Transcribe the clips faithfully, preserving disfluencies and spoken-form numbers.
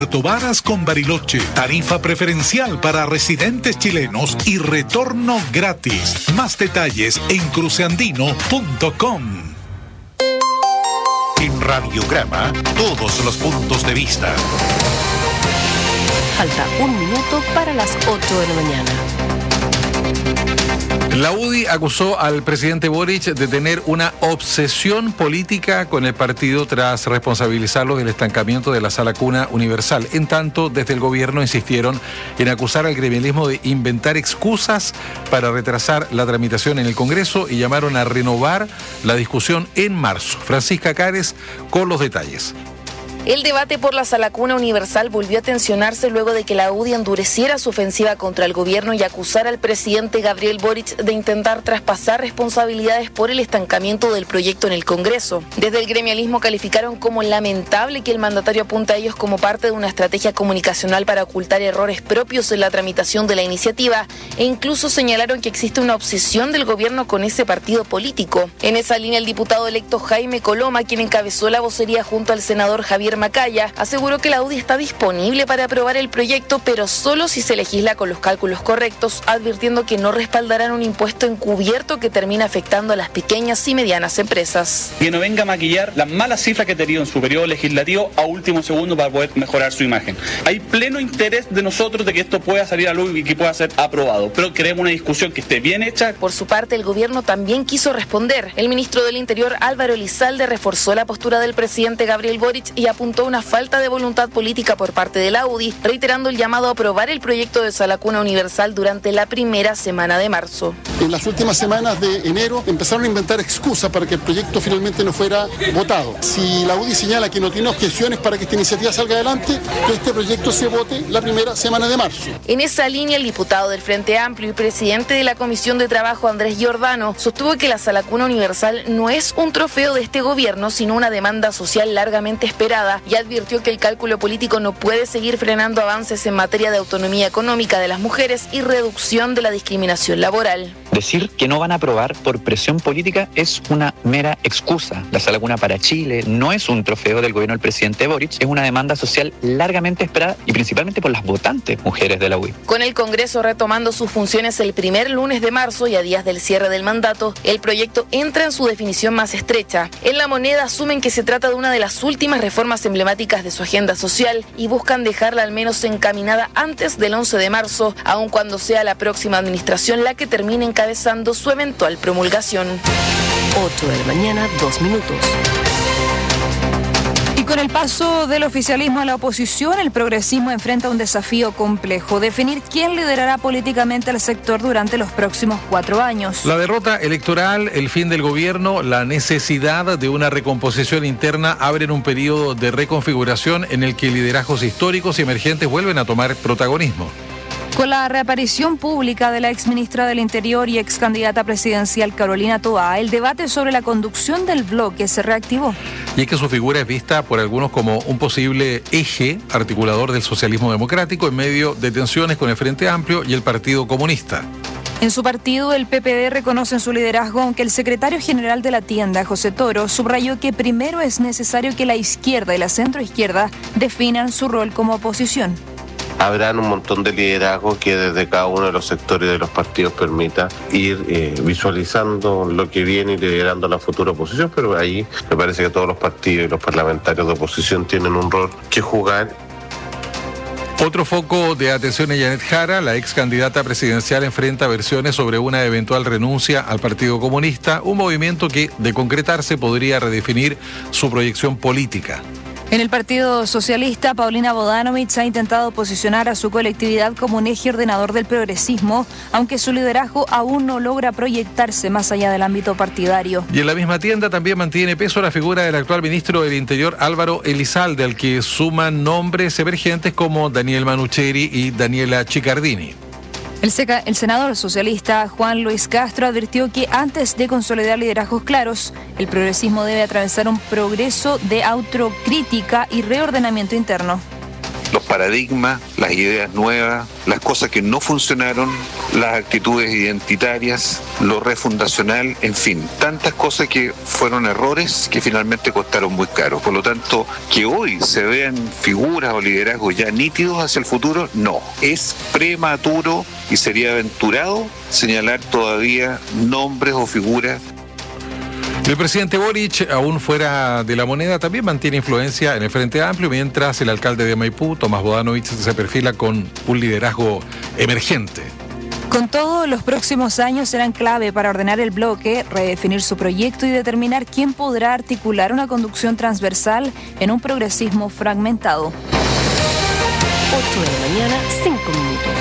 Puerto Varas con Bariloche, tarifa preferencial para residentes chilenos y retorno gratis. Más detalles en cruceandino punto com. En Radiograma, todos los puntos de vista. Falta un minuto para las ocho de la mañana. La U D I acusó al presidente Boric de tener una obsesión política con el partido tras responsabilizarlo del estancamiento de la Sala Cuna Universal. En tanto, desde el gobierno insistieron en acusar al gremialismo de inventar excusas para retrasar la tramitación en el Congreso y llamaron a renovar la discusión en marzo. Francisca Cares con los detalles. El debate por la Sala Cuna Universal volvió a tensionarse luego de que la U D I endureciera su ofensiva contra el gobierno y acusara al presidente Gabriel Boric de intentar traspasar responsabilidades por el estancamiento del proyecto en el Congreso. Desde el gremialismo calificaron como lamentable que el mandatario apunte a ellos como parte de una estrategia comunicacional para ocultar errores propios en la tramitación de la iniciativa e incluso señalaron que existe una obsesión del gobierno con ese partido político. En esa línea, el diputado electo Jaime Coloma, quien encabezó la vocería junto al senador Javier Macaya, aseguró que la U D I está disponible para aprobar el proyecto, pero solo si se legisla con los cálculos correctos, advirtiendo que no respaldarán un impuesto encubierto que termina afectando a las pequeñas y medianas empresas. Que no venga a maquillar las malas cifras que ha tenido en su periodo legislativo a último segundo para poder mejorar su imagen. Hay pleno interés de nosotros de que esto pueda salir a luz y que pueda ser aprobado, pero queremos una discusión que esté bien hecha. Por su parte, el gobierno también quiso responder. El ministro del Interior, Álvaro Elizalde, reforzó la postura del presidente Gabriel Boric y apuntó apuntó una falta de voluntad política por parte de la U D I, reiterando el llamado a aprobar el proyecto de Sala Cuna Universal durante la primera semana de marzo. En las últimas semanas de enero empezaron a inventar excusas para que el proyecto finalmente no fuera votado. Si la U D I señala que no tiene objeciones para que esta iniciativa salga adelante, que este proyecto se vote la primera semana de marzo. En esa línea, el diputado del Frente Amplio y presidente de la Comisión de Trabajo, Andrés Giordano, sostuvo que la Sala Cuna Universal no es un trofeo de este gobierno, sino una demanda social largamente esperada, y advirtió que el cálculo político no puede seguir frenando avances en materia de autonomía económica de las mujeres y reducción de la discriminación laboral. Decir que no van a aprobar por presión política es una mera excusa. La Sala Cuna para Chile no es un trofeo del gobierno del presidente Boric, es una demanda social largamente esperada y principalmente por las votantes mujeres de la U D I. Con el Congreso retomando sus funciones el primer lunes de marzo y a días del cierre del mandato, el proyecto entra en su definición más estrecha. En La Moneda asumen que se trata de una de las últimas reformas emblemáticas de su agenda social y buscan dejarla al menos encaminada antes del once de marzo, aun cuando sea la próxima administración la que termine encabezando su eventual promulgación. ocho de la mañana, dos minutos. Y con el paso del oficialismo a la oposición, el progresismo enfrenta un desafío complejo: definir quién liderará políticamente al sector durante los próximos cuatro años. La derrota electoral, el fin del gobierno, la necesidad de una recomposición interna abren un periodo de reconfiguración en el que liderazgos históricos y emergentes vuelven a tomar protagonismo. Con la reaparición pública de la exministra del Interior y ex candidata presidencial Carolina Toá, el debate sobre la conducción del bloque se reactivó. Y es que su figura es vista por algunos como un posible eje articulador del socialismo democrático en medio de tensiones con el Frente Amplio y el Partido Comunista. En su partido, el P P D reconoce en su liderazgo, aunque el secretario general de la tienda, José Toro, subrayó que primero es necesario que la izquierda y la centroizquierda definan su rol como oposición. Habrán un montón de liderazgos que desde cada uno de los sectores de los partidos permita ir eh, visualizando lo que viene y liderando la futura oposición, pero ahí me parece que todos los partidos y los parlamentarios de oposición tienen un rol que jugar. Otro foco de atención es Janet Jara. La ex candidata presidencial enfrenta versiones sobre una eventual renuncia al Partido Comunista, un movimiento que, de concretarse, podría redefinir su proyección política. En el Partido Socialista, Paulina Bodanovich ha intentado posicionar a su colectividad como un eje ordenador del progresismo, aunque su liderazgo aún no logra proyectarse más allá del ámbito partidario. Y en la misma tienda también mantiene peso la figura del actual ministro del Interior, Álvaro Elizalde, al que suman nombres emergentes como Daniel Manucheri y Daniela Chiccardini. El, seca, el senador socialista Juan Luis Castro advirtió que antes de consolidar liderazgos claros, el progresismo debe atravesar un progreso de autocrítica y reordenamiento interno. los paradigmas, las ideas nuevas, las cosas que no funcionaron, las actitudes identitarias, lo refundacional, en fin, tantas cosas que fueron errores que finalmente costaron muy caro. Por lo tanto, que hoy se vean figuras o liderazgos ya nítidos hacia el futuro, no. Es prematuro y sería aventurado señalar todavía nombres o figuras. El presidente Boric, aún fuera de la moneda, también mantiene influencia en el Frente Amplio, mientras el alcalde de Maipú, Tomás Bodanovich, se perfila con un liderazgo emergente. Con todo, los próximos años serán clave para ordenar el bloque, redefinir su proyecto y determinar quién podrá articular una conducción transversal en un progresismo fragmentado. ocho de la mañana, cinco minutos.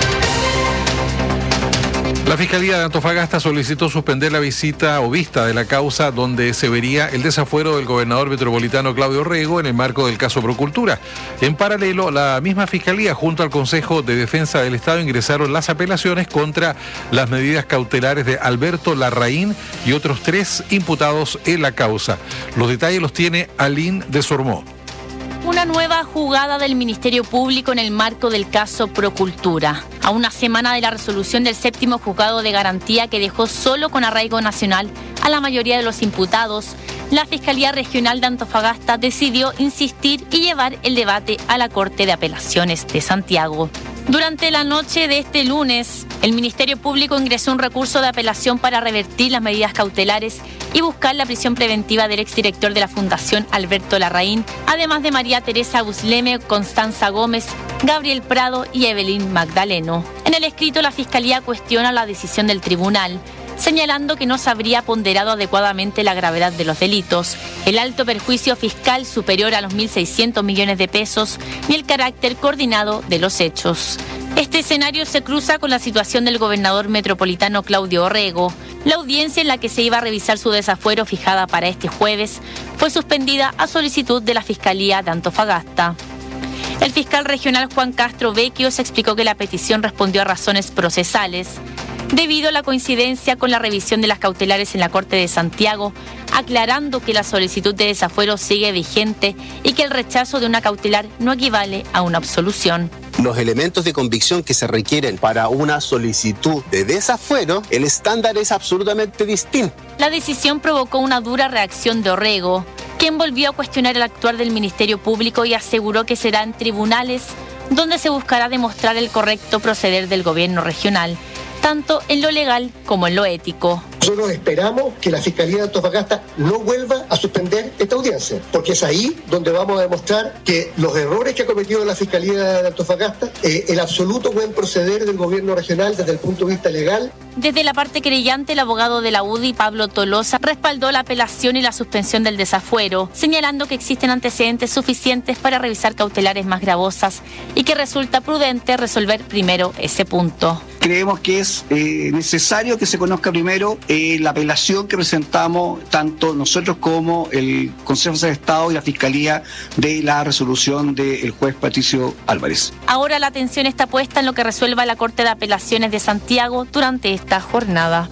La Fiscalía de Antofagasta solicitó suspender la visita o vista de la causa donde se vería el desafuero del gobernador metropolitano Claudio Orrego en el marco del caso Procultura. En paralelo, la misma Fiscalía junto al Consejo de Defensa del Estado ingresaron las apelaciones contra las medidas cautelares de Alberto Larraín y otros tres imputados en la causa. Los detalles los tiene Aline de Sormó. Una nueva jugada del Ministerio Público en el marco del caso Procultura. A una semana de la resolución del séptimo juzgado de garantía que dejó solo con arraigo nacional a la mayoría de los imputados, la Fiscalía Regional de Antofagasta decidió insistir y llevar el debate a la Corte de Apelaciones de Santiago. Durante la noche de este lunes, el Ministerio Público ingresó un recurso de apelación para revertir las medidas cautelares y buscar la prisión preventiva del exdirector de la Fundación Alberto Larraín, además de María Teresa Busleme, Constanza Gómez, Gabriel Prado y Evelyn Magdaleno. En el escrito, la Fiscalía cuestiona la decisión del tribunal, señalando que no se habría ponderado adecuadamente la gravedad de los delitos, el alto perjuicio fiscal superior a los mil seiscientos millones de pesos y el carácter coordinado de los hechos. Este escenario se cruza con la situación del gobernador metropolitano Claudio Orrego. La audiencia en la que se iba a revisar su desafuero fijada para este jueves fue suspendida a solicitud de la Fiscalía de Antofagasta. El fiscal regional Juan Castro Vecchios explicó que la petición respondió a razones procesales, debido a la coincidencia con la revisión de las cautelares en la Corte de Santiago, aclarando que la solicitud de desafuero sigue vigente y que el rechazo de una cautelar no equivale a una absolución. Los elementos de convicción que se requieren para una solicitud de desafuero, el estándar es absolutamente distinto. La decisión provocó una dura reacción de Orrego, quien volvió a cuestionar el actuar del Ministerio Público y aseguró que será en tribunales donde se buscará demostrar el correcto proceder del gobierno regional, tanto en lo legal como en lo ético. Nosotros esperamos que la Fiscalía de Antofagasta no vuelva a suspender esta audiencia, porque es ahí donde vamos a demostrar que los errores que ha cometido la Fiscalía de Antofagasta, eh, el absoluto buen proceder del gobierno regional desde el punto de vista legal. Desde la parte creyente, el abogado de la U D I, Pablo Tolosa, respaldó la apelación y la suspensión del desafuero, señalando que existen antecedentes suficientes para revisar cautelares más gravosas y que resulta prudente resolver primero ese punto. Creemos que es eh, necesario que se conozca primero eh, la apelación que presentamos tanto nosotros como el Consejo de Estado y la Fiscalía de la resolución del juez Patricio Álvarez. Ahora la atención está puesta en lo que resuelva la Corte de Apelaciones de Santiago durante esta jornada.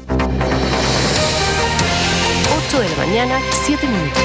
ocho de la mañana, siete minutos.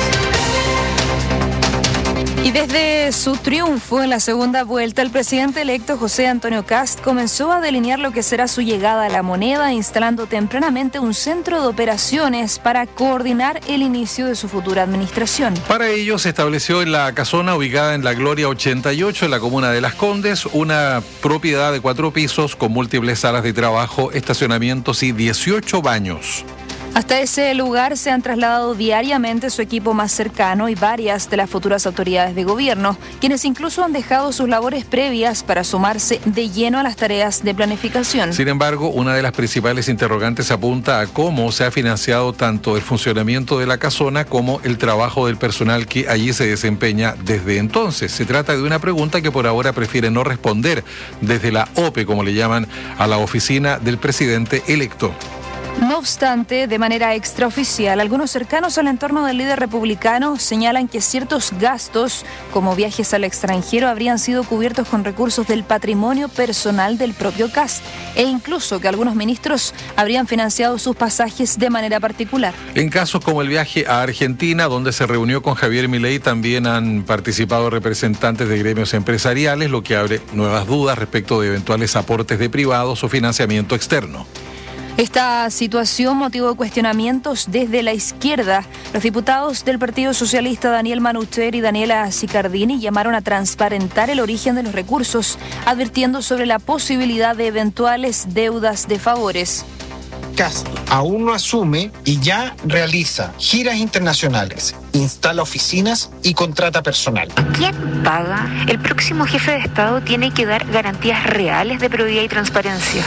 Y desde su triunfo en la segunda vuelta, el presidente electo José Antonio Kast comenzó a delinear lo que será su llegada a la moneda, instalando tempranamente un centro de operaciones para coordinar el inicio de su futura administración. Para ello se estableció en la casona ubicada en La Gloria ochenta y ocho, en la comuna de Las Condes, una propiedad de cuatro pisos con múltiples salas de trabajo, estacionamientos y dieciocho baños. Hasta ese lugar se han trasladado diariamente su equipo más cercano y varias de las futuras autoridades de gobierno, quienes incluso han dejado sus labores previas para sumarse de lleno a las tareas de planificación. Sin embargo, una de las principales interrogantes apunta a cómo se ha financiado tanto el funcionamiento de la casona como el trabajo del personal que allí se desempeña desde entonces. Se trata de una pregunta que por ahora prefiere no responder desde la O P E, como le llaman a la oficina del presidente electo. No obstante, de manera extraoficial, algunos cercanos al entorno del líder republicano señalan que ciertos gastos, como viajes al extranjero, habrían sido cubiertos con recursos del patrimonio personal del propio Kast, e incluso que algunos ministros habrían financiado sus pasajes de manera particular. En casos como el viaje a Argentina, donde se reunió con Javier Milei, también han participado representantes de gremios empresariales, lo que abre nuevas dudas respecto de eventuales aportes de privados o financiamiento externo. Esta situación motivó cuestionamientos desde la izquierda. Los diputados del Partido Socialista Daniel Manucher y Daniela Sicardini llamaron a transparentar el origen de los recursos, advirtiendo sobre la posibilidad de eventuales deudas de favores. Kast aún no asume y ya realiza giras internacionales, instala oficinas y contrata personal. ¿Quién paga? El próximo jefe de Estado tiene que dar garantías reales de probidad y transparencia.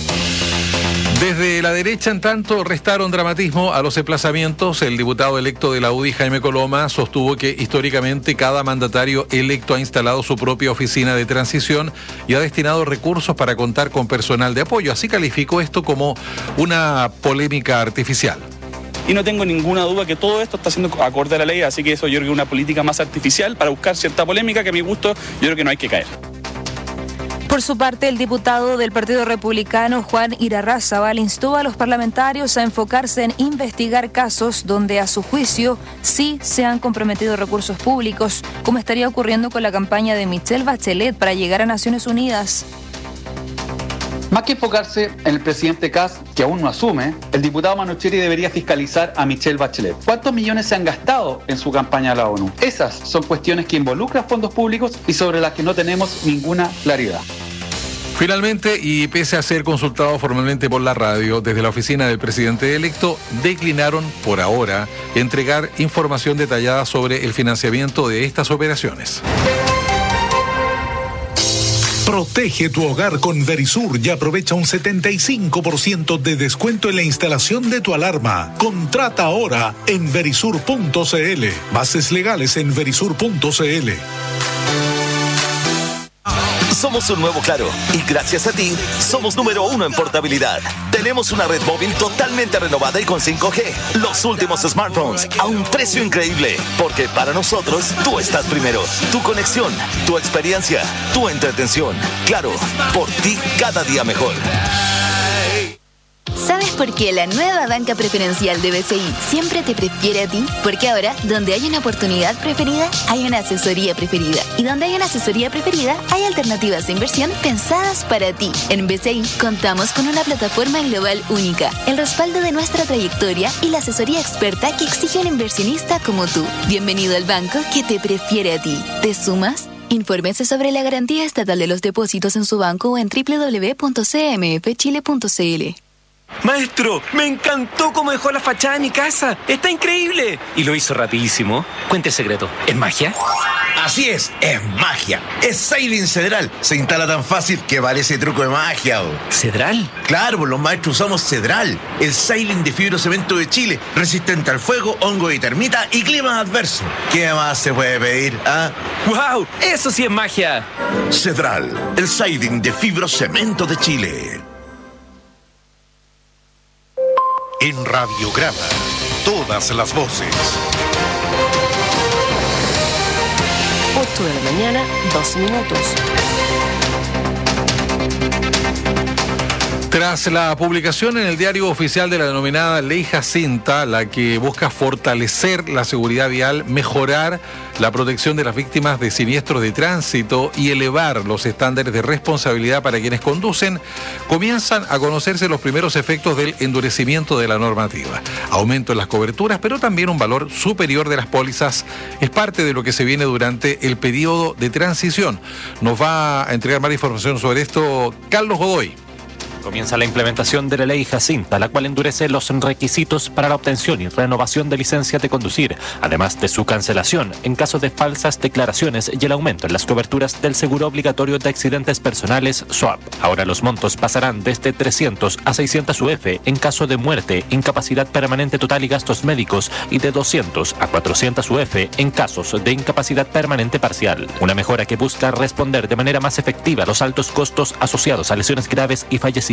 Desde la derecha, en tanto, restaron dramatismo a los emplazamientos. El diputado electo de la U D I, Jaime Coloma, sostuvo que históricamente cada mandatario electo ha instalado su propia oficina de transición y ha destinado recursos para contar con personal de apoyo. Así calificó esto como una polémica artificial. Y no tengo ninguna duda que todo esto está siendo acorde a la ley, así que eso yo creo que es una política más artificial para buscar cierta polémica que a mi gusto yo creo que no hay que caer. Por su parte, el diputado del Partido Republicano, Juan Irarrázaval, instó a los parlamentarios a enfocarse en investigar casos donde, a su juicio, sí se han comprometido recursos públicos, como estaría ocurriendo con la campaña de Michelle Bachelet para llegar a Naciones Unidas. Más que enfocarse en el presidente Kast, que aún no asume, el diputado Manucheri debería fiscalizar a Michelle Bachelet. ¿Cuántos millones se han gastado en su campaña a la ONU? Esas son cuestiones que involucran fondos públicos y sobre las que no tenemos ninguna claridad. Finalmente, y pese a ser consultado formalmente por la radio, desde la oficina del presidente electo, declinaron por ahora entregar información detallada sobre el financiamiento de estas operaciones. Protege tu hogar con Verisur y aprovecha un setenta y cinco por ciento de descuento en la instalación de tu alarma. Contrata ahora en verisur punto cl. Bases legales en verisur punto cl. Somos un nuevo Claro y gracias a ti somos número uno en portabilidad. Tenemos una red móvil totalmente renovada y con cinco G. Los últimos smartphones a un precio increíble. Porque para nosotros tú estás primero. Tu conexión, tu experiencia, tu entretención. Claro, por ti cada día mejor. ¿Sabes por qué la nueva banca preferencial de B C I siempre te prefiere a ti? Porque ahora, donde hay una oportunidad preferida, hay una asesoría preferida. Y donde hay una asesoría preferida, hay alternativas de inversión pensadas para ti. En B C I contamos con una plataforma global única, el respaldo de nuestra trayectoria y la asesoría experta que exige un inversionista como tú. Bienvenido al banco que te prefiere a ti. ¿Te sumas? Infórmese sobre la garantía estatal de los depósitos en su banco o en doble u doble u doble u punto c m f chile punto c l. Maestro, me encantó cómo dejó la fachada de mi casa. Está increíble. Y lo hizo rapidísimo. Cuente el secreto. ¿Es magia? Así es, es magia. Es Siding Cedral. Se instala tan fácil que parece truco de magia. ¿O? ¿Cedral? Claro, pues los maestros usamos Cedral, el Siding de fibrocemento de Chile, resistente al fuego, hongo y termita y clima adverso. ¿Qué más se puede pedir? ¿Ah? ¡Wow! ¡Eso sí es magia! Cedral, el Siding de fibrocemento de Chile. En Radiograma, todas las voces. ocho de la mañana, dos minutos. Tras la publicación en el diario oficial de la denominada Ley Jacinta, la que busca fortalecer la seguridad vial, mejorar la protección de las víctimas de siniestros de tránsito y elevar los estándares de responsabilidad para quienes conducen, comienzan a conocerse los primeros efectos del endurecimiento de la normativa. Aumento en las coberturas, pero también un valor superior de las pólizas es parte de lo que se viene durante el periodo de transición. Nos va a entregar más información sobre esto Carlos Godoy. Comienza la implementación de la ley Jacinta, la cual endurece los requisitos para la obtención y renovación de licencias de conducir, además de su cancelación en caso de falsas declaraciones y el aumento en las coberturas del seguro obligatorio de accidentes personales S O A P. Ahora los montos pasarán desde trescientos a seiscientos U F en caso de muerte, incapacidad permanente total y gastos médicos, y de doscientos a cuatrocientos U F en casos de incapacidad permanente parcial. Una mejora que busca responder de manera más efectiva a los altos costos asociados a lesiones graves y fallecimientos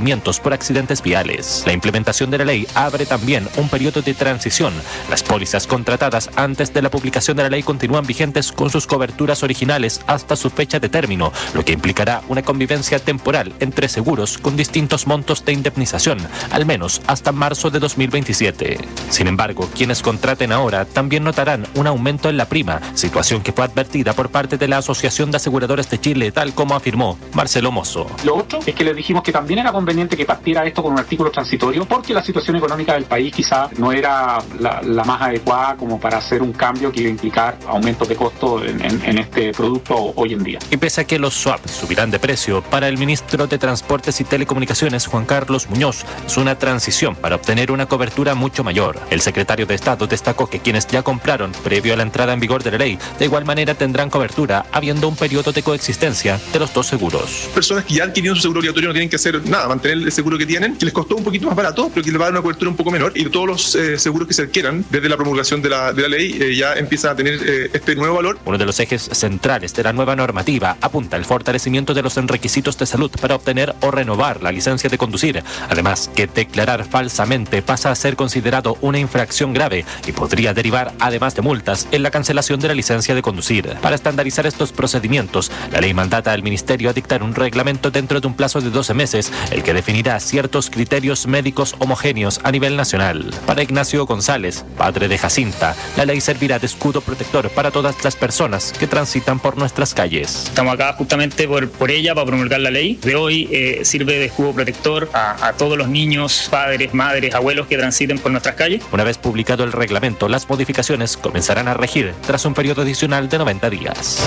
fallecimientos por accidentes viales. La implementación de la ley abre también un periodo de transición. Las pólizas contratadas antes de la publicación de la ley continúan vigentes con sus coberturas originales hasta su fecha de término, lo que implicará una convivencia temporal entre seguros con distintos montos de indemnización, al menos hasta marzo de dos mil veintisiete. Sin embargo, quienes contraten ahora también notarán un aumento en la prima, situación que fue advertida por parte de la Asociación de Aseguradores de Chile, tal como afirmó Marcelo Mozo. Lo otro es que les dijimos que también era conveniente que partiera esto con un artículo transitorio, porque la situación económica del país quizá no era la, la más adecuada como para hacer un cambio que iba a implicar aumentos de costo en, en, en este producto hoy en día. Y pese a que los swap subirán de precio, para el ministro de Transportes y Telecomunicaciones, Juan Carlos Muñoz, es una transición para obtener una cobertura mucho mayor. El secretario de Estado destacó que quienes ya compraron previo a la entrada en vigor de la ley, de igual manera tendrán cobertura, habiendo un periodo de coexistencia de los dos seguros. Personas que ya adquirieron su seguro obligatorio no tienen que hacer nada, mantener el seguro que tienen, que les costó un poquito más barato, pero que les va a dar una cobertura un poco menor, y todos los eh, seguros que se adquieran desde la promulgación de la, de la ley eh, ya empiezan a tener eh, este nuevo valor. Uno de los ejes centrales de la nueva normativa apunta al fortalecimiento de los requisitos de salud para obtener o renovar la licencia de conducir, además que declarar falsamente pasa a ser considerado una infracción grave y podría derivar, además de multas, en la cancelación de la licencia de conducir. Para estandarizar estos procedimientos, la ley mandata al Ministerio a dictar un reglamento dentro de un plazo de doce meses, el que definirá ciertos criterios médicos homogéneos a nivel nacional. Para Ignacio González, padre de Jacinta, la ley servirá de escudo protector para todas las personas que transitan por nuestras calles. Estamos acá justamente por, por ella, para promulgar la ley de hoy. Eh, sirve de escudo protector a, a todos los niños, padres, madres, abuelos que transiten por nuestras calles. Una vez publicado el reglamento, las modificaciones comenzarán a regir tras un periodo adicional de noventa días.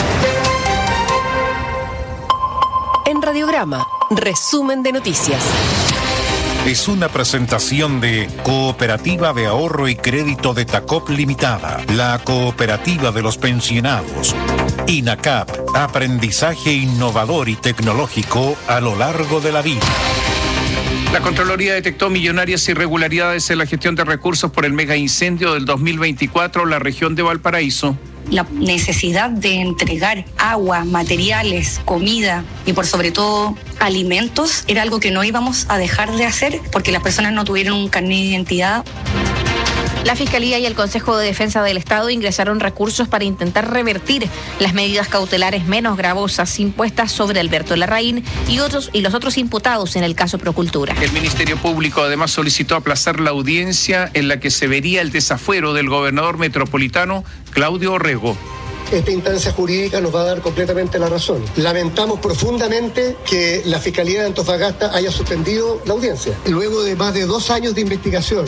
En Radiograma, resumen de noticias. Es una presentación de Cooperativa de Ahorro y Crédito de Tacop Limitada, la cooperativa de los pensionados. INACAP, aprendizaje innovador y tecnológico a lo largo de la vida. La Contraloría detectó millonarias irregularidades en la gestión de recursos por el mega incendio del dos mil veinticuatro en la región de Valparaíso. La necesidad de entregar agua, materiales, comida y por sobre todo alimentos era algo que no íbamos a dejar de hacer porque las personas no tuvieron un carnet de identidad. La Fiscalía y el Consejo de Defensa del Estado ingresaron recursos para intentar revertir las medidas cautelares menos gravosas impuestas sobre Alberto Larraín y otros y los otros imputados en el caso Procultura. El Ministerio Público además solicitó aplazar la audiencia en la que se vería el desafuero del gobernador metropolitano Claudio Orrego. Esta instancia jurídica nos va a dar completamente la razón. Lamentamos profundamente que la Fiscalía de Antofagasta haya suspendido la audiencia, luego de más de dos años de investigación.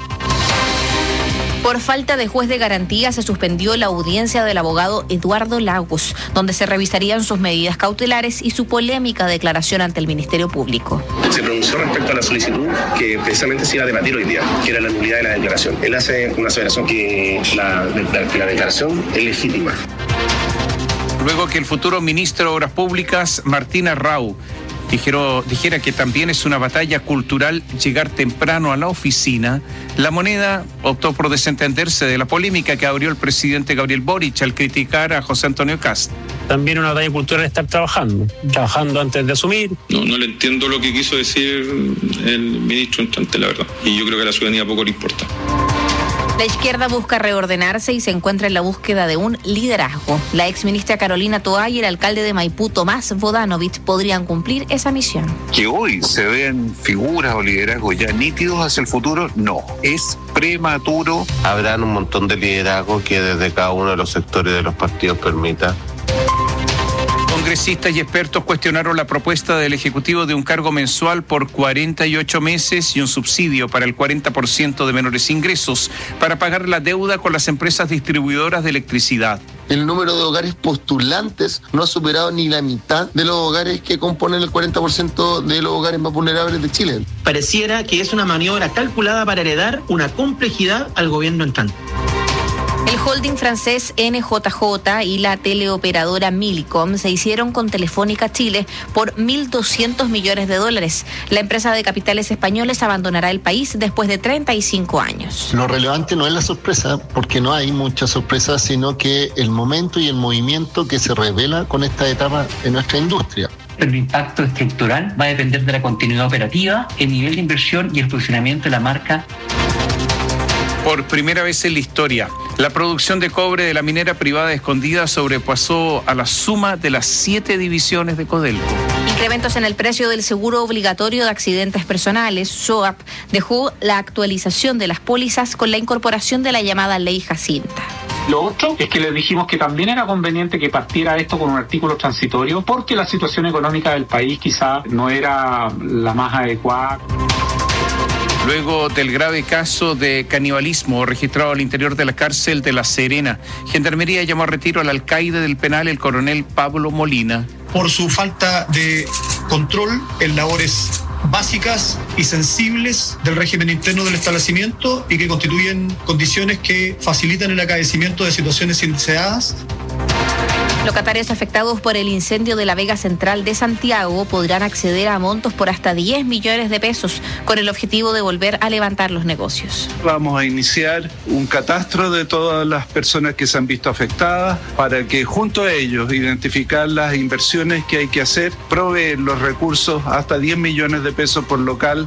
Por falta de juez de garantía se suspendió la audiencia del abogado Eduardo Lagos, donde se revisarían sus medidas cautelares y su polémica declaración ante el Ministerio Público. Se pronunció respecto a la solicitud que precisamente se iba a debatir hoy día, que era la nulidad de la declaración. Él hace una aseveración que la, que la declaración es legítima. Luego que el futuro ministro de Obras Públicas, Martín Arrau, Dijero, dijera que también es una batalla cultural llegar temprano a la oficina, La Moneda optó por desentenderse de la polémica que abrió el presidente Gabriel Boric al criticar a José Antonio Kast. También una batalla cultural es estar trabajando, trabajando antes de asumir. No, no le entiendo lo que quiso decir el ministro entrante, la verdad. Y yo creo que a la ciudadanía poco le importa. La izquierda busca reordenarse y se encuentra en la búsqueda de un liderazgo. La exministra Carolina Toá y el alcalde de Maipú, Tomás Bodanovich, podrían cumplir esa misión. Que hoy se vean figuras o liderazgos ya nítidos hacia el futuro, no. Es prematuro. Habrán un montón de liderazgos que desde cada uno de los sectores de los partidos permita. Congresistas y expertos cuestionaron la propuesta del Ejecutivo de un cargo mensual por cuarenta y ocho meses y un subsidio para el cuarenta por ciento de menores ingresos para pagar la deuda con las empresas distribuidoras de electricidad. El número de hogares postulantes no ha superado ni la mitad de los hogares que componen el cuarenta por ciento de los hogares más vulnerables de Chile. Pareciera que es una maniobra calculada para heredar una complejidad al gobierno entrante. El holding francés N J J y la teleoperadora Millicom se hicieron con Telefónica Chile por mil doscientos millones de dólares. La empresa de capitales españoles abandonará el país después de treinta y cinco años. Lo relevante no es la sorpresa, porque no hay mucha sorpresa, sino que el momento y el movimiento que se revela con esta etapa en nuestra industria. pero el impacto estructural va a depender de la continuidad operativa, el nivel de inversión y el posicionamiento de la marca. Por primera vez en la historia, la producción de cobre de la minera privada Escondida sobrepasó a la suma de las siete divisiones de Codelco. Incrementos en el precio del seguro obligatorio de accidentes personales, SOAP, dejó la actualización de las pólizas con la incorporación de la llamada Ley Jacinta. Lo otro es que les dijimos que también era conveniente que partiera esto con un artículo transitorio porque la situación económica del país quizá no era la más adecuada. Luego del grave caso de canibalismo registrado al interior de la cárcel de La Serena, Gendarmería llamó a retiro al alcaide del penal, el coronel Pablo Molina. Por su falta de control en labores básicas y sensibles del régimen interno del establecimiento y que constituyen condiciones que facilitan el acaecimiento de situaciones indeseadas. Locatarios afectados por el incendio de la Vega Central de Santiago podrán acceder a montos por hasta diez millones de pesos con el objetivo de volver a levantar los negocios. Vamos a iniciar un catastro de todas las personas que se han visto afectadas para que junto a ellos identificar las inversiones que hay que hacer, proveer los recursos hasta diez millones de pesos por local.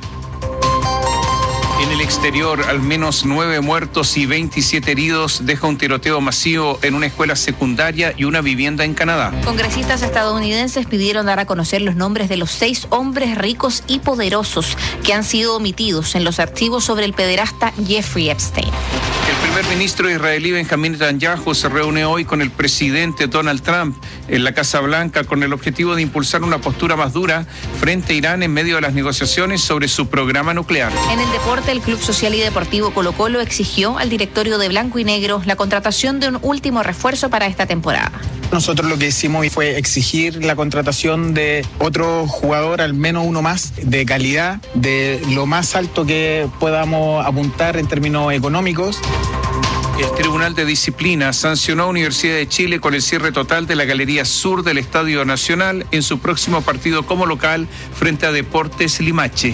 En el exterior, al menos nueve muertos y veintisiete heridos deja un tiroteo masivo en una escuela secundaria y una vivienda en Canadá. Congresistas estadounidenses pidieron dar a conocer los nombres de los seis hombres ricos y poderosos que han sido omitidos en los archivos sobre el pederasta Jeffrey Epstein. El primer ministro israelí Benjamín Netanyahu se reúne hoy con el presidente Donald Trump en la Casa Blanca con el objetivo de impulsar una postura más dura frente a Irán en medio de las negociaciones sobre su programa nuclear. En el deporte, el Club Social y Deportivo Colo Colo exigió al directorio de Blanco y Negro la contratación de un último refuerzo para esta temporada. Nosotros lo que hicimos fue exigir la contratación de otro jugador, al menos uno más, de calidad, de lo más alto que podamos apuntar en términos económicos. El Tribunal de Disciplina sancionó a Universidad de Chile con el cierre total de la Galería Sur del Estadio Nacional en su próximo partido como local frente a Deportes Limache.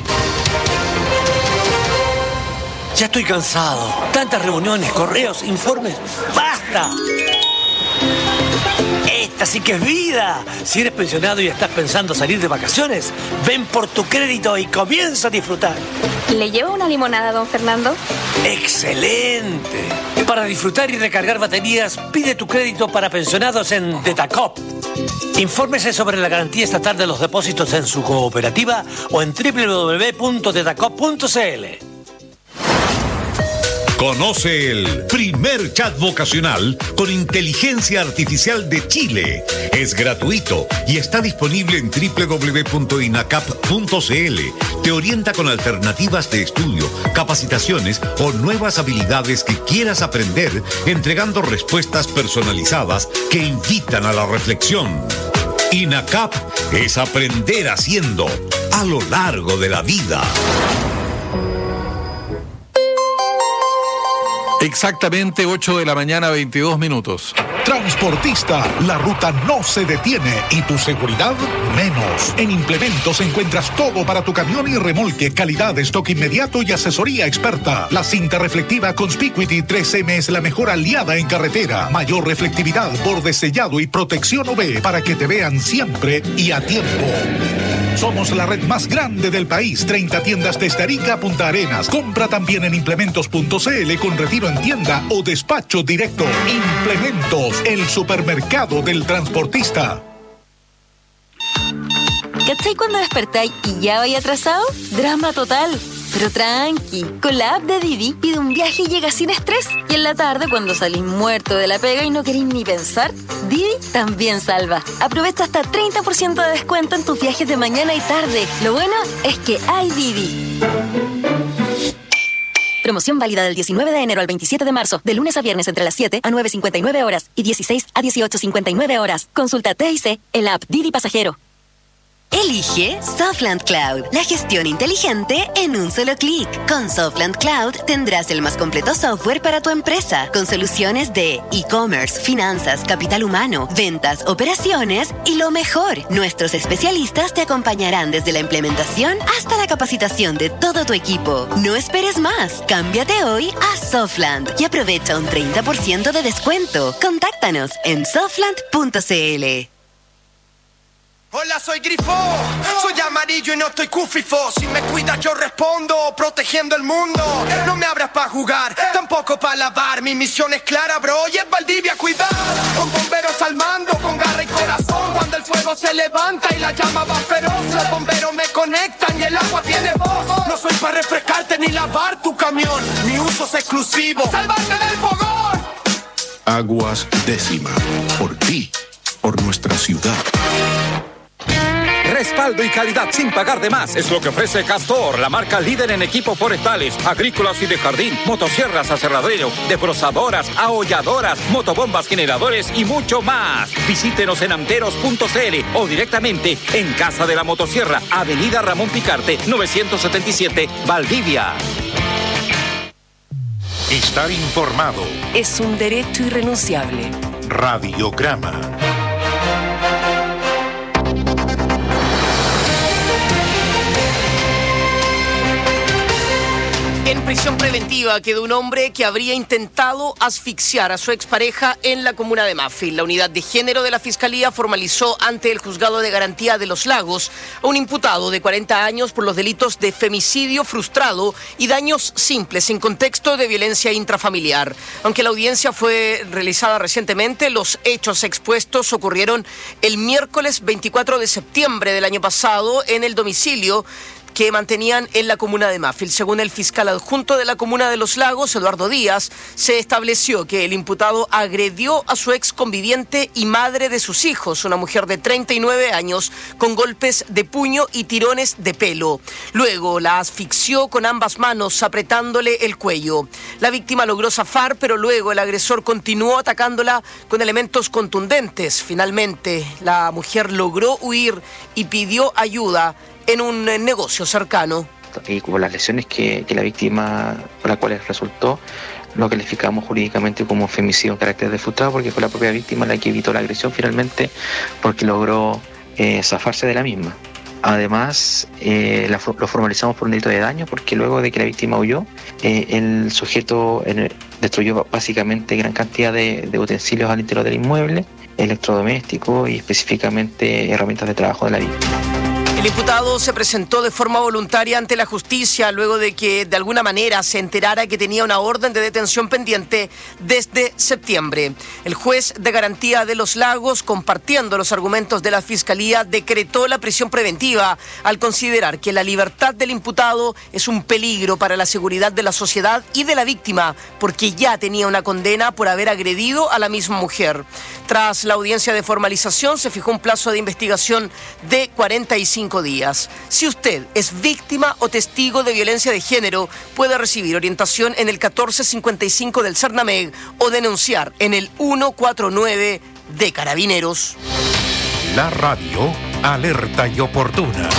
Ya estoy cansado. Tantas reuniones, correos, informes. ¡Basta! Esta sí que es vida. Si eres pensionado y estás pensando salir de vacaciones, ven por tu crédito y comienza a disfrutar. ¿Le lleva una limonada, don Fernando? ¡Excelente! Para disfrutar y recargar baterías, pide tu crédito para pensionados en Detacop. Infórmese sobre la garantía estatal de los depósitos en su cooperativa o en doble u doble u doble u punto detacop punto c l. Conoce el primer chat vocacional con inteligencia artificial de Chile. Es gratuito y está disponible en doble u doble u doble u punto inacap punto c l. Te orienta con alternativas de estudio, capacitaciones o nuevas habilidades que quieras aprender, entregando respuestas personalizadas que invitan a la reflexión. INACAP es aprender haciendo a lo largo de la vida. Exactamente ocho de la mañana, veintidós minutos. Transportista, la ruta no se detiene y tu seguridad menos. En Implementos encuentras todo para tu camión y remolque, calidad, stock inmediato y asesoría experta. La cinta reflectiva Conspicuity tres eme es la mejor aliada en carretera. Mayor reflectividad, borde sellado y protección U V para que te vean siempre y a tiempo. Somos la red más grande del país, treinta tiendas desde Arica a Punta Arenas. Compra también en implementos punto c l con retiro en tienda o despacho directo. Implementos, el supermercado del transportista. ¿Cachai cuando despertáis y ya vais atrasado? Drama total. Pero tranqui, con la app de Didi pide un viaje y llega sin estrés. Y en la tarde, cuando salís muerto de la pega y no queréis ni pensar, Didi también salva. Aprovecha hasta treinta por ciento de descuento en tus viajes de mañana y tarde. Lo bueno es que hay Didi. Promoción válida del diecinueve de enero al veintisiete de marzo, de lunes a viernes entre las siete a nueve cincuenta y nueve horas y dieciséis a dieciocho cincuenta y nueve horas. Consulta T I C en la app Didi Pasajero. Elige Softland Cloud, la gestión inteligente en un solo clic. Con Softland Cloud tendrás el más completo software para tu empresa, con soluciones de e-commerce, finanzas, capital humano, ventas, operaciones y lo mejor. Nuestros especialistas te acompañarán desde la implementación hasta la capacitación de todo tu equipo. No esperes más. Cámbiate hoy a Softland y aprovecha un treinta por ciento de descuento. Contáctanos en softland punto c l. Hola, soy grifo, soy amarillo y no estoy cufifo. Si me cuidas yo respondo, protegiendo el mundo. No me abras para jugar, tampoco para lavar. Mi misión es clara, bro, y es Valdivia cuidar. Con bomberos al mando, con garra y corazón. Cuando el fuego se levanta y la llama va feroz, los bomberos me conectan y el agua tiene voz. No soy para refrescarte ni lavar tu camión, mi uso es exclusivo, salvarte del fogón. Aguas Décima, por ti, por nuestra ciudad. Respaldo y calidad sin pagar de más es lo que ofrece Castor, la marca líder en equipos forestales, agrícolas y de jardín, motosierras, aserraderos, desbrozadoras, aholladoras, motobombas, generadores y mucho más. Visítenos en amteros punto c l o directamente en Casa de la Motosierra, Avenida Ramón Picarte, novecientos setenta y siete, Valdivia. Estar informado es un derecho irrenunciable. Radiograma. En prisión preventiva quedó un hombre que habría intentado asfixiar a su expareja en la comuna de Mafil. La unidad de género de la Fiscalía formalizó ante el Juzgado de Garantía de Los Lagos a un imputado de cuarenta años por los delitos de femicidio frustrado y daños simples en contexto de violencia intrafamiliar. Aunque la audiencia fue realizada recientemente, los hechos expuestos ocurrieron el miércoles veinticuatro de septiembre del año pasado en el domicilio que mantenían en la comuna de Mafil. Según el fiscal adjunto de la comuna de Los Lagos, Eduardo Díaz, se estableció que el imputado agredió a su ex conviviente y madre de sus hijos, una mujer de treinta y nueve años, con golpes de puño y tirones de pelo. Luego la asfixió con ambas manos, apretándole el cuello. La víctima logró zafar, pero luego el agresor continuó atacándola con elementos contundentes. Finalmente, la mujer logró huir y pidió ayuda en un negocio cercano. Y como las lesiones que, que la víctima, por las cuales resultó, lo calificamos jurídicamente como femicidio en carácter de frustrado, porque fue la propia víctima la que evitó la agresión finalmente, porque logró eh, zafarse de la misma. Además, eh, la, lo formalizamos por un delito de daño, porque luego de que la víctima huyó, eh, el sujeto eh, destruyó básicamente gran cantidad de, de utensilios al interior del inmueble, electrodomésticos y específicamente herramientas de trabajo de la víctima. El imputado se presentó de forma voluntaria ante la justicia luego de que de alguna manera se enterara que tenía una orden de detención pendiente desde septiembre. El juez de garantía de Los Lagos, compartiendo los argumentos de la Fiscalía, decretó la prisión preventiva al considerar que la libertad del imputado es un peligro para la seguridad de la sociedad y de la víctima, porque ya tenía una condena por haber agredido a la misma mujer. Tras la audiencia de formalización se fijó un plazo de investigación de cuarenta y cinco días. Si usted es víctima o testigo de violencia de género, puede recibir orientación en el catorce cincuenta y cinco del Cernameg o denunciar en el ciento cuarenta y nueve de Carabineros. La radio alerta y oportuna.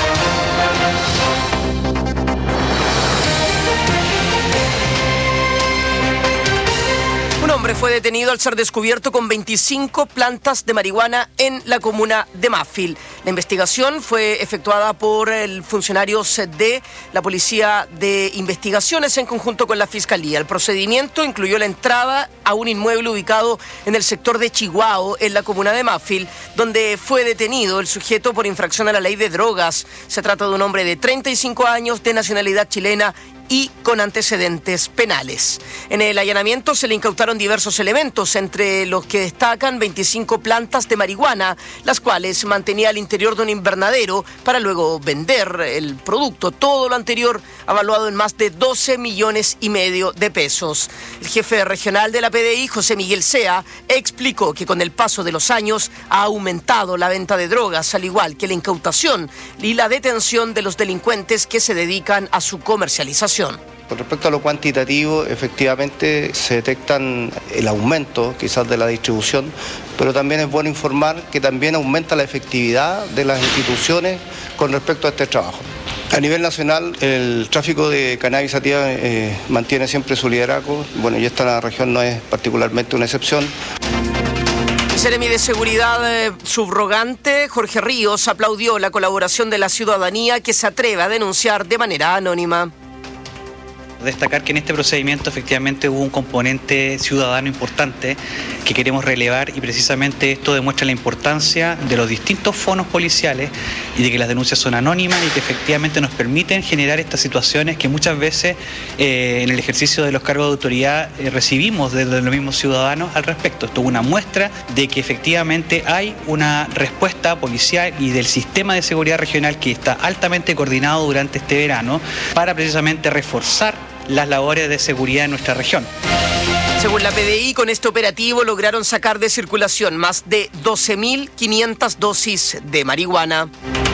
Un hombre fue detenido al ser descubierto con veinticinco plantas de marihuana en la comuna de Mafil. La investigación fue efectuada por el funcionarios de la Policía de Investigaciones en conjunto con la Fiscalía. El procedimiento incluyó la entrada a un inmueble ubicado en el sector de Chihuahua, en la comuna de Mafil, donde fue detenido el sujeto por infracción a la ley de drogas. Se trata de un hombre de treinta y cinco años, de nacionalidad chilena y con antecedentes penales. En el allanamiento se le incautaron diversos elementos, entre los que destacan veinticinco plantas de marihuana, las cuales mantenía al interior de un invernadero para luego vender el producto. Todo lo anterior evaluado en más de doce millones y medio de pesos. El jefe regional de la P D I, José Miguel Sea, explicó que con el paso de los años ha aumentado la venta de drogas, al igual que la incautación y la detención de los delincuentes que se dedican a su comercialización. Con respecto a lo cuantitativo, efectivamente se detectan el aumento quizás de la distribución, pero también es bueno informar que también aumenta la efectividad de las instituciones con respecto a este trabajo. A nivel nacional, el tráfico de cannabis sativa eh, mantiene siempre su liderazgo, bueno, y esta región no es particularmente una excepción. El Seremi de Seguridad eh, subrogante, Jorge Ríos, aplaudió la colaboración de la ciudadanía que se atreve a denunciar de manera anónima. Destacar que en este procedimiento efectivamente hubo un componente ciudadano importante que queremos relevar y precisamente esto demuestra la importancia de los distintos fonos policiales y de que las denuncias son anónimas y que efectivamente nos permiten generar estas situaciones que muchas veces eh, en el ejercicio de los cargos de autoridad eh, recibimos desde los mismos ciudadanos al respecto. Esto es una muestra de que efectivamente hay una respuesta policial y del sistema de seguridad regional que está altamente coordinado durante este verano para precisamente reforzar las labores de seguridad en nuestra región. Según la P D I, con este operativo lograron sacar de circulación más de doce mil quinientas dosis de marihuana.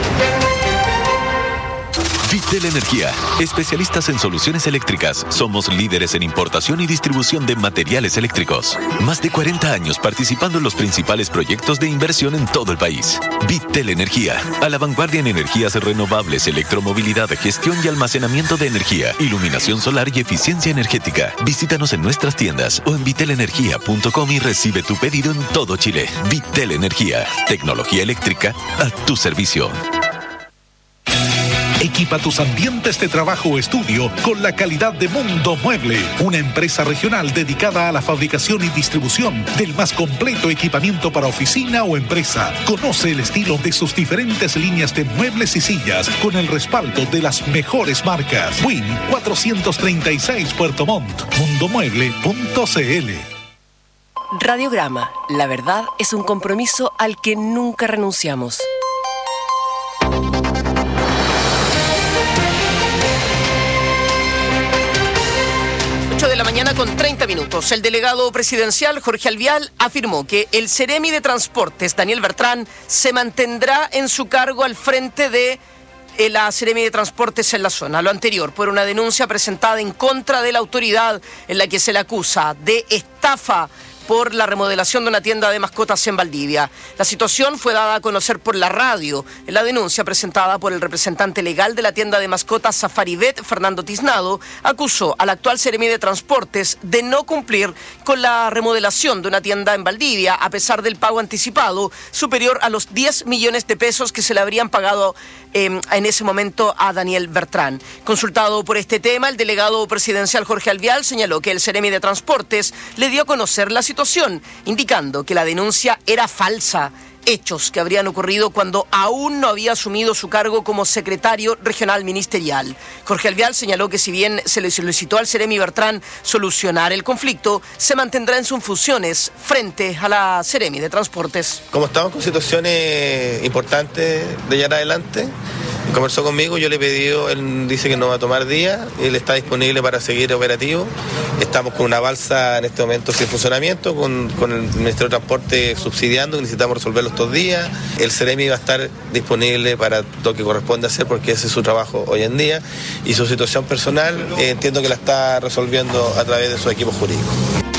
Vitel Energía, especialistas en soluciones eléctricas. Somos líderes en importación y distribución de materiales eléctricos. Más de cuarenta años participando en los principales proyectos de inversión en todo el país. Vitel Energía, a la vanguardia en energías renovables, electromovilidad, gestión y almacenamiento de energía, iluminación solar y eficiencia energética. Visítanos en nuestras tiendas o en vitel energía punto com y recibe tu pedido en todo Chile. Vitel Energía, tecnología eléctrica a tu servicio. Equipa tus ambientes de trabajo o estudio con la calidad de Mundo Mueble, una empresa regional dedicada a la fabricación y distribución del más completo equipamiento para oficina o empresa. Conoce el estilo de sus diferentes líneas de muebles y sillas con el respaldo de las mejores marcas. Win cuatrocientos treinta y seis Puerto Montt, mundomueble punto cl. Radiograma, la verdad es un compromiso al que nunca renunciamos. ocho de la mañana con treinta minutos. El delegado presidencial Jorge Alvial afirmó que el Seremi de Transportes, Daniel Bertrán, se mantendrá en su cargo al frente de la Seremi de Transportes en la zona. Lo anterior por una denuncia presentada en contra de la autoridad en la que se le acusa de estafa por la remodelación de una tienda de mascotas en Valdivia. La situación fue dada a conocer por la radio en la denuncia presentada por el representante legal de la tienda de mascotas Safaribet, Fernando Tiznado, acusó al actual Seremi de Transportes de no cumplir con la remodelación de una tienda en Valdivia, a pesar del pago anticipado superior a los diez millones de pesos que se le habrían pagado eh, en ese momento a Daniel Bertrán. Consultado por este tema, el delegado presidencial Jorge Alvial señaló que el Seremi de Transportes le dio a conocer la situación, indicando que la denuncia era falsa, hechos que habrían ocurrido cuando aún no había asumido su cargo como secretario regional ministerial. Jorge Alvial señaló que si bien se le solicitó al Seremi Bertrán solucionar el conflicto, se mantendrá en sus funciones frente a la Seremi de Transportes. Como estamos con situaciones importantes de allá en adelante, conversó conmigo, yo le he pedido, él dice que no va a tomar días, él está disponible para seguir operativo. Estamos con una balsa en este momento sin funcionamiento, con, con el Ministerio de Transporte subsidiando, que necesitamos resolverlo estos días. El Seremi va a estar disponible para lo que corresponde hacer, porque ese es su trabajo hoy en día, y su situación personal eh, entiendo que la está resolviendo a través de su equipo jurídico.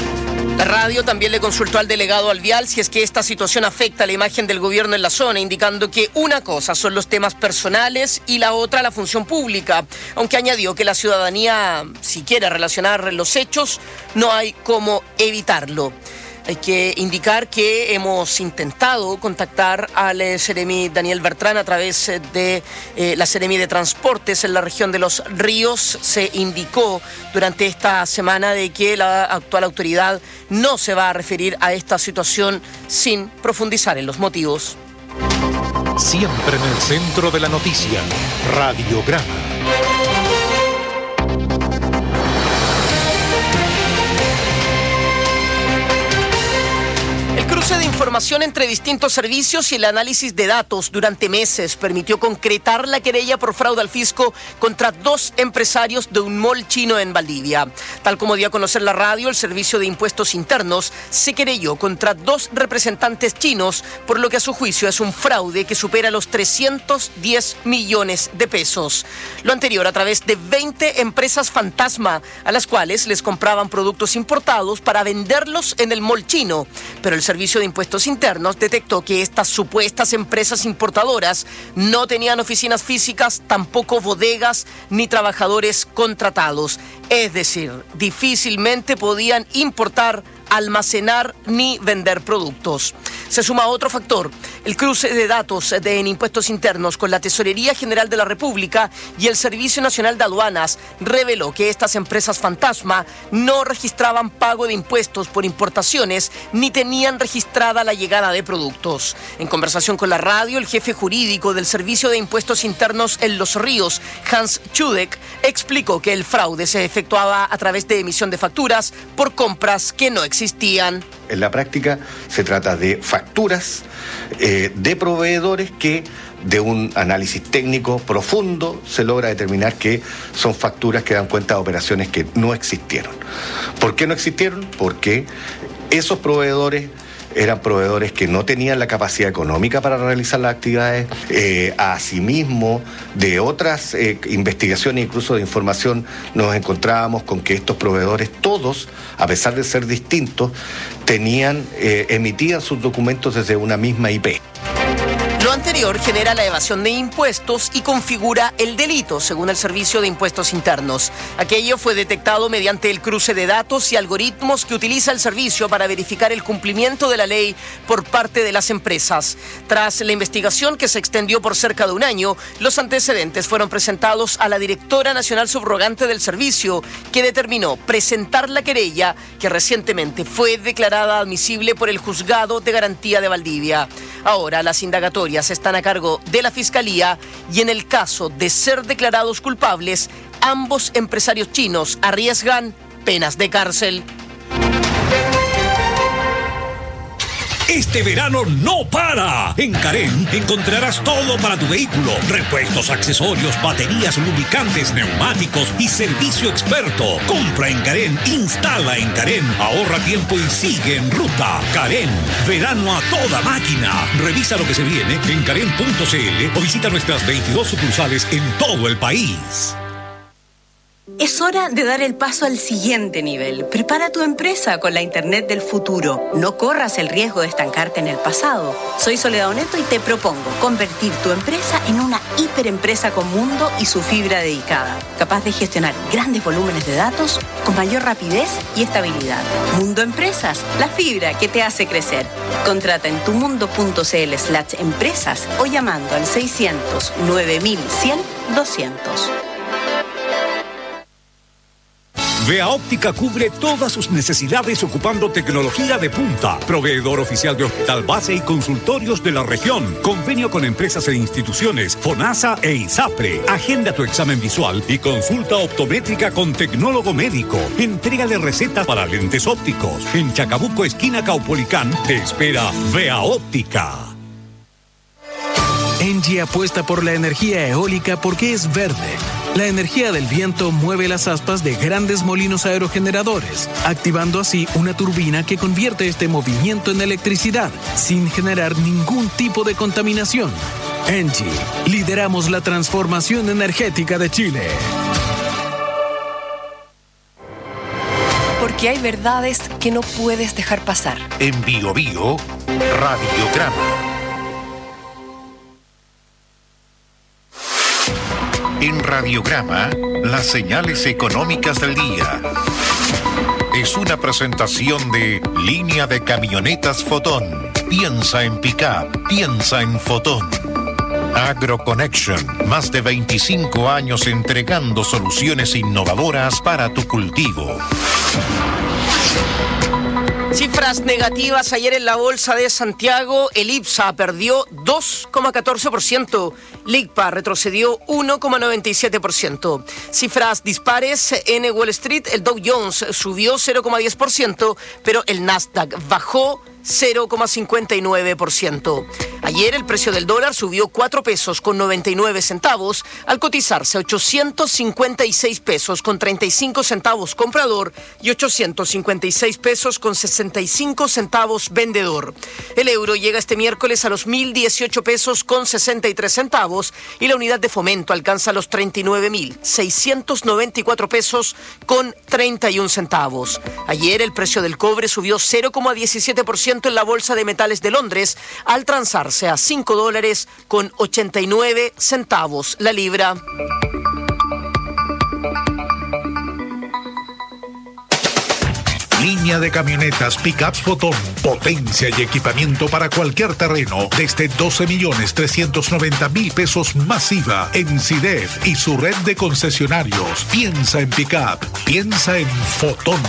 La radio también le consultó al delegado Alvial si es que esta situación afecta la imagen del gobierno en la zona, indicando que una cosa son los temas personales y la otra la función pública, aunque añadió que la ciudadanía, si quiere relacionar los hechos, no hay cómo evitarlo. Hay que indicar que hemos intentado contactar al eh, Seremi Daniel Bertrán a través de eh, la Seremi de Transportes en la región de Los Ríos. Se indicó durante esta semana de que la actual autoridad no se va a referir a esta situación sin profundizar en los motivos. Siempre en el centro de la noticia, Radiograma. De información entre distintos servicios y el análisis de datos durante meses permitió concretar la querella por fraude al fisco contra dos empresarios de un mall chino en Valdivia. Tal como dio a conocer la radio, el Servicio de Impuestos Internos se querelló contra dos representantes chinos, por lo que a su juicio es un fraude que supera los trescientos diez millones de pesos. Lo anterior a través de veinte empresas fantasma, a las cuales les compraban productos importados para venderlos en el mall chino, pero el Servicio de Impuestos Internos detectó que estas supuestas empresas importadoras no tenían oficinas físicas, tampoco bodegas ni trabajadores contratados. Es decir, difícilmente podían importar almacenar ni vender productos. Se suma otro factor, el cruce de datos de, en impuestos internos con la Tesorería General de la República y el Servicio Nacional de Aduanas reveló que estas empresas fantasma no registraban pago de impuestos por importaciones ni tenían registrada la llegada de productos. En conversación con la radio, el jefe jurídico del Servicio de Impuestos Internos en Los Ríos, Hans Chudek, explicó que el fraude se efectuaba a través de emisión de facturas por compras que no existían. En la práctica se trata de facturas eh, de proveedores que de un análisis técnico profundo se logra determinar que son facturas que dan cuenta de operaciones que no existieron. ¿Por qué no existieron? Porque esos proveedores eran proveedores que no tenían la capacidad económica para realizar las actividades. Eh, asimismo, de otras eh, investigaciones, incluso de información, nos encontrábamos con que estos proveedores, todos, a pesar de ser distintos, tenían, eh, emitían sus documentos desde una misma I P. Lo anterior genera la evasión de impuestos y configura el delito, según el Servicio de Impuestos Internos. Aquello fue detectado mediante el cruce de datos y algoritmos que utiliza el servicio para verificar el cumplimiento de la ley por parte de las empresas. Tras la investigación, que se extendió por cerca de un año, los antecedentes fueron presentados a la directora nacional subrogante del servicio, que determinó presentar la querella que recientemente fue declarada admisible por el Juzgado de Garantía de Valdivia. Ahora las indagatorias están a cargo de la Fiscalía y en el caso de ser declarados culpables, ambos empresarios chinos arriesgan penas de cárcel. Este verano no para. En Carén encontrarás todo para tu vehículo: repuestos, accesorios, baterías, lubricantes, neumáticos y servicio experto. Compra en Carén, instala en Carén, ahorra tiempo y sigue en ruta. Carén, verano a toda máquina. Revisa lo que se viene en carén punto c l o visita nuestras veintidós sucursales en todo el país. Es hora de dar el paso al siguiente nivel. Prepara tu empresa con la Internet del futuro. No corras el riesgo de estancarte en el pasado. Soy Soledad Oneto y te propongo convertir tu empresa en una hiperempresa con mundo y su fibra dedicada, capaz de gestionar grandes volúmenes de datos con mayor rapidez y estabilidad. Mundo Empresas, la fibra que te hace crecer. Contrata en tumundo.cl slash empresas o llamando al seiscientos nueve mil cien doscientos. Vea Óptica cubre todas sus necesidades ocupando tecnología de punta. Proveedor oficial de Hospital Base y consultorios de la región. Convenio con empresas e instituciones, FONASA e ISAPRE. Agenda tu examen visual y consulta optométrica con tecnólogo médico. Entrega de recetas para lentes ópticos. En Chacabuco, esquina Caupolicán, te espera Vea Óptica. Engie apuesta por la energía eólica porque es verde. La energía del viento mueve las aspas de grandes molinos aerogeneradores, activando así una turbina que convierte este movimiento en electricidad, sin generar ningún tipo de contaminación. Engie, lideramos la transformación energética de Chile. Porque hay verdades que no puedes dejar pasar. En Bio Bio, Radiograma. En Radiograma, las señales económicas del día. Es una presentación de Línea de Camionetas Fotón. Piensa en pick-up, piensa en Fotón. AgroConnection, más de veinticinco años entregando soluciones innovadoras para tu cultivo. Cifras negativas ayer en la Bolsa de Santiago. El IPSA perdió dos coma catorce por ciento. LICPA retrocedió uno coma noventa y siete por ciento. Cifras dispares en Wall Street. El Dow Jones subió cero coma diez por ciento, pero el Nasdaq bajó cero coma cincuenta y nueve por ciento. Ayer el precio del dólar subió cuatro pesos con noventa y nueve centavos al cotizarse ochocientos cincuenta y seis pesos con treinta y cinco centavos comprador y ochocientos cincuenta y seis pesos con sesenta y cinco centavos vendedor. El euro llega este miércoles a los mil dieciocho pesos con sesenta y tres centavos y la unidad de fomento alcanza los treinta y nueve mil seiscientos noventa y cuatro pesos con treinta y un centavos. Ayer el precio del cobre subió cero coma diecisiete por ciento en la Bolsa de Metales de Londres al transarse a cinco dólares con ochenta y nueve centavos la libra. Línea de camionetas Pickups Fotón. Potencia y equipamiento para cualquier terreno. Desde doce millones trescientos noventa mil pesos masiva en SIDEF y su red de concesionarios. Piensa en Pickup. Piensa en Fotón.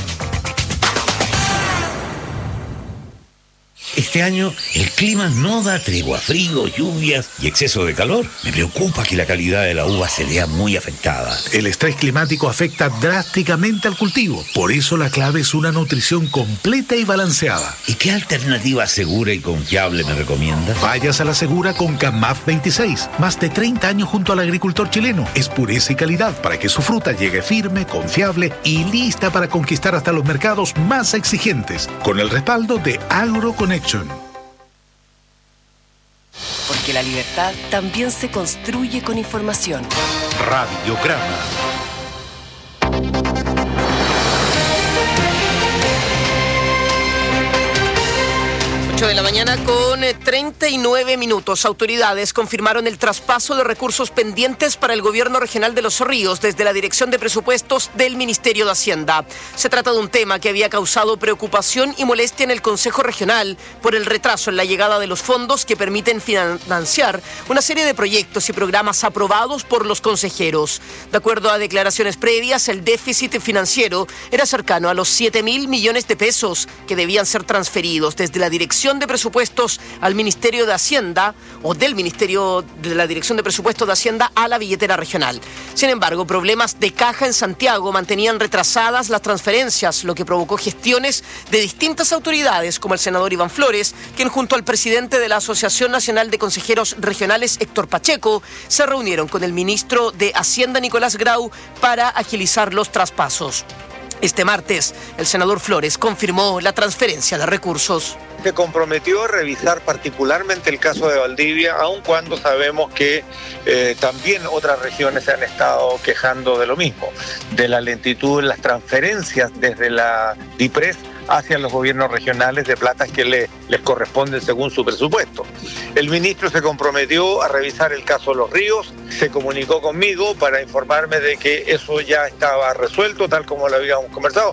Este año el clima no da tregua, frío, lluvias y exceso de calor. Me preocupa que la calidad de la uva se vea muy afectada. El estrés climático afecta drásticamente al cultivo. Por eso la clave es una nutrición completa y balanceada. ¿Y qué alternativa segura y confiable me recomienda? Vayas a la segura con Camaf veintiséis. Más de treinta años junto al agricultor chileno. Es pureza y calidad para que su fruta llegue firme, confiable y lista para conquistar hasta los mercados más exigentes. Con el respaldo de AgroConnection. Porque la libertad también se construye con información. Radiograma. ocho de la mañana con treinta y nueve minutos. Autoridades confirmaron el traspaso de recursos pendientes para el gobierno regional de Los Ríos desde la Dirección de Presupuestos del Ministerio de Hacienda. Se trata de un tema que había causado preocupación y molestia en el Consejo Regional por el retraso en la llegada de los fondos que permiten financiar una serie de proyectos y programas aprobados por los consejeros. De acuerdo a declaraciones previas, el déficit financiero era cercano a los siete mil millones de pesos que debían ser transferidos desde la Dirección de Presupuestos al Ministerio de Hacienda o del Ministerio de la Dirección de Presupuestos de Hacienda a la billetera regional. Sin embargo, problemas de caja en Santiago mantenían retrasadas las transferencias, lo que provocó gestiones de distintas autoridades, como el senador Iván Flores, quien junto al presidente de la Asociación Nacional de Consejeros Regionales, Héctor Pacheco, se reunieron con el ministro de Hacienda, Nicolás Grau, para agilizar los traspasos. Este martes, el senador Flores confirmó la transferencia de recursos. Se comprometió a revisar particularmente el caso de Valdivia, aun cuando sabemos que eh, también otras regiones se han estado quejando de lo mismo, de la lentitud en las transferencias desde la DIPRES hacia los gobiernos regionales de platas que le, les corresponden según su presupuesto. El ministro se comprometió a revisar el caso de Los Ríos, se comunicó conmigo para informarme de que eso ya estaba resuelto, tal como lo habíamos conversado.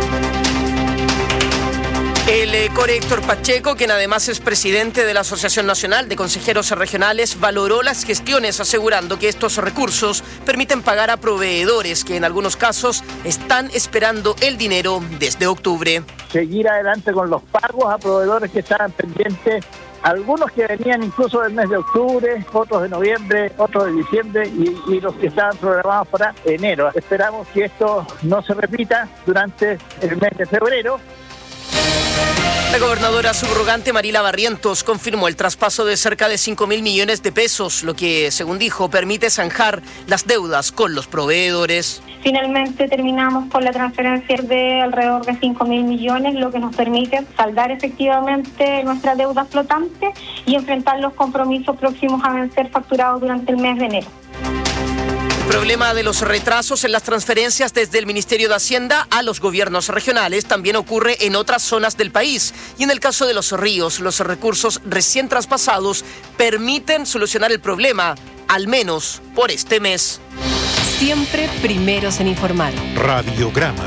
El eh, core Héctor Pacheco, quien además es presidente de la Asociación Nacional de Consejeros Regionales, valoró las gestiones asegurando que estos recursos permiten pagar a proveedores que en algunos casos están esperando el dinero desde octubre. Seguir adelante con los pagos a proveedores que estaban pendientes, algunos que venían incluso del mes de octubre, otros de noviembre, otros de diciembre y, y los que estaban programados para enero. Esperamos que esto no se repita durante el mes de febrero. La gobernadora subrogante Marila Barrientos confirmó el traspaso de cerca de cinco mil millones de pesos, lo que, según dijo, permite zanjar las deudas con los proveedores. Finalmente terminamos con la transferencia de alrededor de cinco mil millones, lo que nos permite saldar efectivamente nuestra deuda flotante y enfrentar los compromisos próximos a vencer facturados durante el mes de enero. El problema de los retrasos en las transferencias desde el Ministerio de Hacienda a los gobiernos regionales también ocurre en otras zonas del país. Y en el caso de Los Ríos, los recursos recién traspasados permiten solucionar el problema, al menos por este mes. Siempre primeros en informar. Radiograma.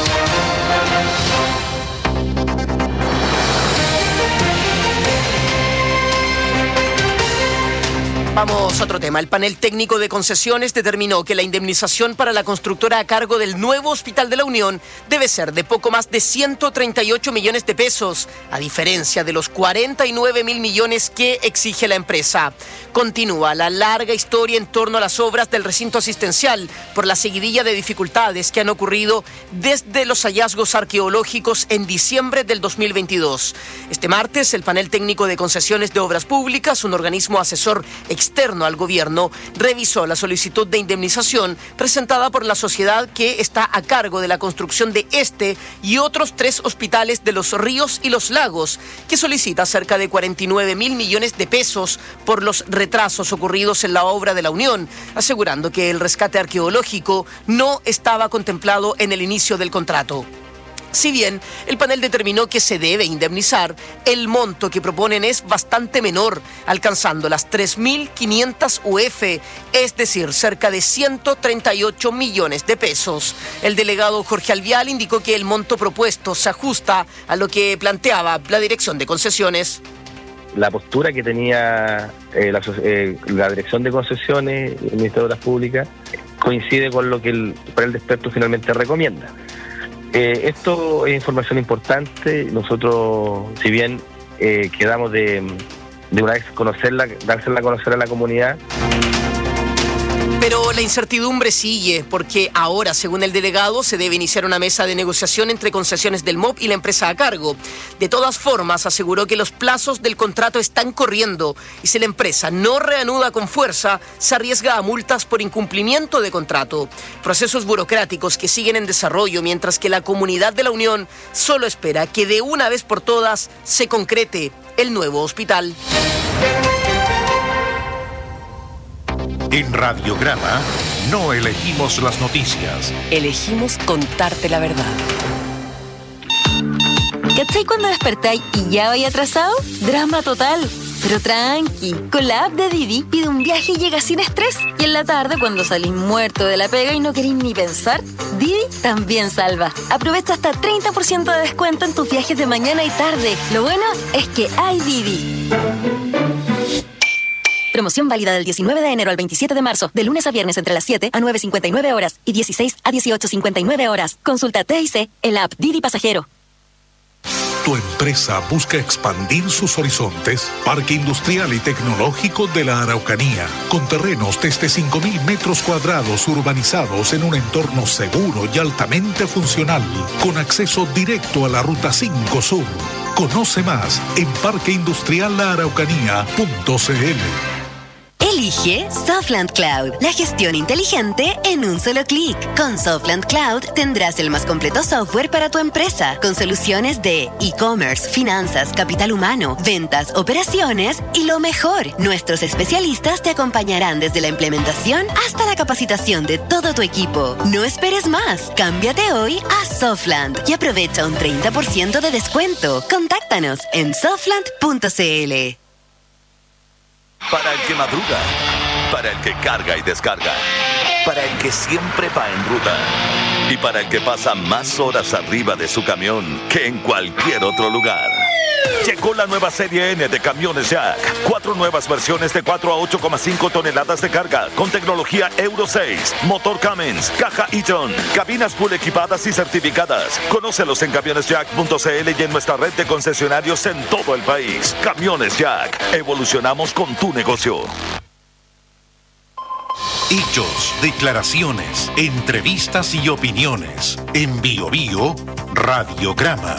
Vamos a otro tema. El panel técnico de concesiones determinó que la indemnización para la constructora a cargo del nuevo Hospital de la Unión debe ser de poco más de ciento treinta y ocho millones de pesos, a diferencia de los cuarenta y nueve mil millones que exige la empresa. Continúa la larga historia en torno a las obras del recinto asistencial por la seguidilla de dificultades que han ocurrido desde los hallazgos arqueológicos en diciembre del dos mil veintidós. Este martes, el panel técnico de concesiones de obras públicas, un organismo asesor externo al gobierno, revisó la solicitud de indemnización presentada por la sociedad que está a cargo de la construcción de este y otros tres hospitales de Los Ríos y Los Lagos, que solicita cerca de cuarenta y nueve mil millones de pesos por los retrasos ocurridos en la obra de la Unión, asegurando que el rescate arqueológico no estaba contemplado en el inicio del contrato. Si bien el panel determinó que se debe indemnizar, el monto que proponen es bastante menor, alcanzando las tres mil quinientas U F, es decir, cerca de ciento treinta y ocho millones de pesos. El delegado Jorge Alvial indicó que el monto propuesto se ajusta a lo que planteaba la Dirección de Concesiones. La postura que tenía eh, la, eh, la Dirección de Concesiones y el Ministerio de Obras Públicas coincide con lo que el panel de expertos finalmente recomienda. Eh, esto es información importante. Nosotros, si bien eh, quedamos de, de una vez conocerla, dársela a conocer a la comunidad. Pero la incertidumbre sigue, porque ahora, según el delegado, se debe iniciar una mesa de negociación entre Concesiones del M O P y la empresa a cargo. De todas formas, aseguró que los plazos del contrato están corriendo y si la empresa no reanuda con fuerza, se arriesga a multas por incumplimiento de contrato. Procesos burocráticos que siguen en desarrollo, mientras que la comunidad de la Unión solo espera que de una vez por todas se concrete el nuevo hospital. En Radiograma no elegimos las noticias. Elegimos contarte la verdad. ¿Cachai cuando despertáis y ya vais atrasado? Drama total. Pero tranqui, con la app de Didi pide un viaje y llega sin estrés. Y en la tarde, cuando salís muerto de la pega y no queréis ni pensar, Didi también salva. Aprovecha hasta treinta por ciento de descuento en tus viajes de mañana y tarde. Lo bueno es que hay Didi. Promoción válida del diecinueve de enero al veintisiete de marzo, de lunes a viernes entre las siete a nueve cincuenta y nueve horas y dieciséis a dieciocho cincuenta y nueve horas. Consulta T I C en la app Didi Pasajero. ¿Tu empresa busca expandir sus horizontes? Parque Industrial y Tecnológico de la Araucanía, con terrenos desde cinco mil metros cuadrados urbanizados en un entorno seguro y altamente funcional, con acceso directo a la Ruta cinco Sur. Conoce más en parque industrial la araucanía punto c l. Elige Softland Cloud, la gestión inteligente en un solo clic. Con Softland Cloud tendrás el más completo software para tu empresa, con soluciones de e-commerce, finanzas, capital humano, ventas, operaciones y lo mejor, nuestros especialistas te acompañarán desde la implementación hasta la capacitación de todo tu equipo. No esperes más, cámbiate hoy a Softland y aprovecha un treinta por ciento de descuento. Contáctanos en softland punto c l. Para el que madruga, para el que carga y descarga, para el que siempre va en ruta y para el que pasa más horas arriba de su camión que en cualquier otro lugar. Llegó la nueva serie N de camiones Jack. Cuatro nuevas versiones de cuatro a ocho coma cinco toneladas de carga con tecnología Euro seis, motor Cummins, caja Eaton, cabinas full equipadas y certificadas. Conócelos en camiones jack punto c l y en nuestra red de concesionarios en todo el país. Camiones Jack. Evolucionamos con tu negocio. Hechos, declaraciones, entrevistas y opiniones. En Bio Bio, Radiograma.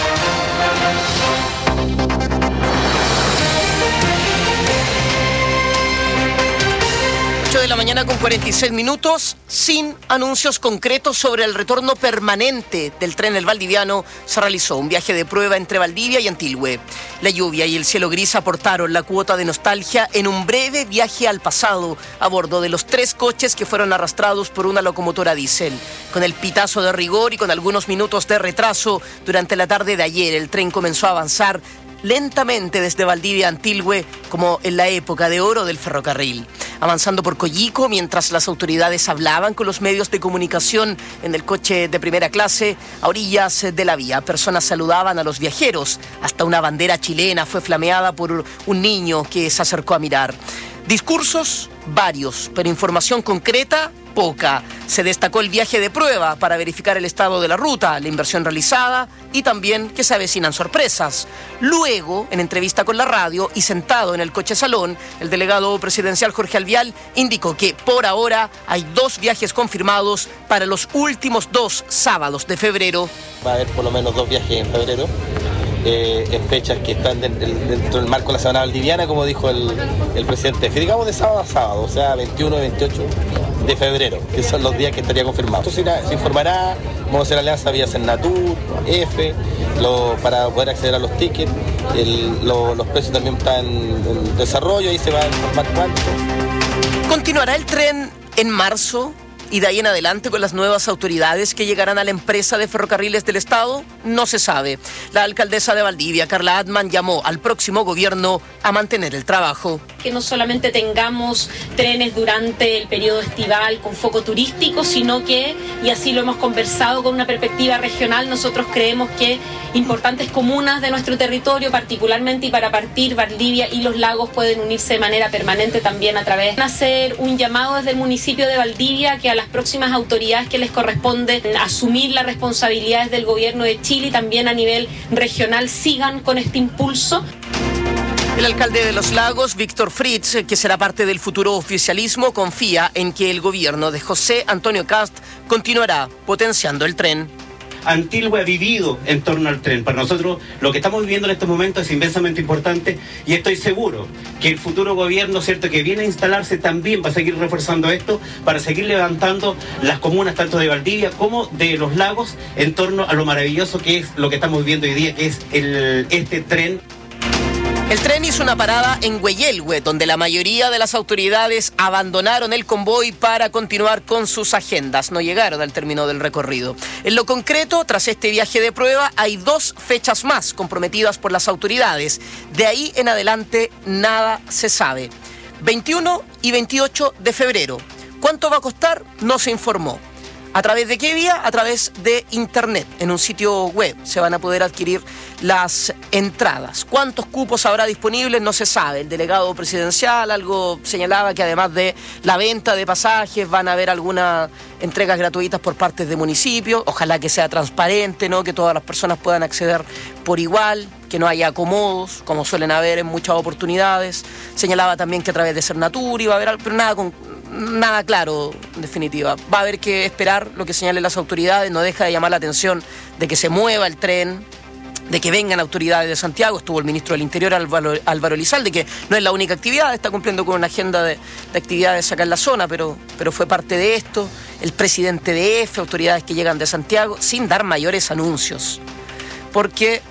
ocho de la mañana con cuarenta y seis minutos, sin anuncios concretos sobre el retorno permanente del tren El Valdiviano, se realizó un viaje de prueba entre Valdivia y Antilhue. La lluvia y el cielo gris aportaron la cuota de nostalgia en un breve viaje al pasado a bordo de los tres coches que fueron arrastrados por una locomotora diésel. Con el pitazo de rigor y con algunos minutos de retraso, durante la tarde de ayer el tren comenzó a avanzar lentamente desde Valdivia a Antilhue, como en la época de oro del ferrocarril. Avanzando por Coyico, mientras las autoridades hablaban con los medios de comunicación en el coche de primera clase, a orillas de la vía, personas saludaban a los viajeros. Hasta una bandera chilena fue flameada por un niño que se acercó a mirar. Discursos, varios, pero información concreta, poca. Se destacó el viaje de prueba para verificar el estado de la ruta, la inversión realizada y también que se avecinan sorpresas. Luego, en entrevista con la radio y sentado en el coche salón, el delegado presidencial Jorge Alvial indicó que por ahora hay dos viajes confirmados para los últimos dos sábados de febrero. Va a haber por lo menos dos viajes en febrero. Eh, en fechas que están dentro, dentro del marco de la Semana Valdiviana, como dijo el, el presidente, digamos de sábado a sábado, o sea, veintiuno y veintiocho de febrero, que son los días que estaría confirmado. Esto se, se informará, vamos a hacer alianza vía Senatur, F, lo, para poder acceder a los tickets, el, lo, los precios también están en desarrollo, ahí se va a informar cuánto. ¿Continuará el tren en marzo? y de ahí en adelante con las nuevas autoridades que llegarán a la empresa de ferrocarriles del Estado, no se sabe. La alcaldesa de Valdivia, Carla Atman, llamó al próximo gobierno a mantener el trabajo. Que no solamente tengamos trenes durante el periodo estival con foco turístico, sino que, y así lo hemos conversado con una perspectiva regional, nosotros creemos que importantes comunas de nuestro territorio, particularmente y para partir, Valdivia y Los Lagos pueden unirse de manera permanente también a través de hacer un llamado desde el municipio de Valdivia que a las próximas autoridades que les corresponde asumir las responsabilidades del gobierno de Chile y también a nivel regional sigan con este impulso. El alcalde de Los Lagos, Víctor Fritz, que será parte del futuro oficialismo, confía en que el gobierno de José Antonio Kast continuará potenciando el tren. Antilgua ha vivido en torno al tren. Para nosotros lo que estamos viviendo en estos momentos es inmensamente importante y estoy seguro que el futuro gobierno, cierto, que viene a instalarse también va a seguir reforzando esto, para seguir levantando las comunas tanto de Valdivia como de Los Lagos en torno a lo maravilloso que es lo que estamos viviendo hoy día, que es el, este tren. El tren hizo una parada en Güeyelhue, donde la mayoría de las autoridades abandonaron el convoy para continuar con sus agendas. No llegaron al término del recorrido. En lo concreto, tras este viaje de prueba, hay dos fechas más comprometidas por las autoridades. De ahí en adelante, nada se sabe. veintiuno y veintiocho de febrero. ¿Cuánto va a costar? No se informó. ¿A través de qué vía? A través de internet. En un sitio web se van a poder adquirir las entradas. ¿Cuántos cupos habrá disponibles? No se sabe. El delegado presidencial algo señalaba que además de la venta de pasajes van a haber algunas entregas gratuitas por parte de municipios. Ojalá que sea transparente, ¿no? Que todas las personas puedan acceder por igual, que no haya acomodos, como suelen haber en muchas oportunidades. Señalaba también que a través de Cernatur iba a haber, pero nada con... Nada claro, en definitiva. Va a haber que esperar lo que señalen las autoridades. No deja de llamar la atención de que se mueva el tren, de que vengan autoridades de Santiago. Estuvo el ministro del Interior, Álvaro, Álvaro Elizalde, que no es la única actividad, está cumpliendo con una agenda de, de actividades acá en la zona, pero, pero fue parte de esto. El presidente de E F, autoridades que llegan de Santiago, sin dar mayores anuncios. Porque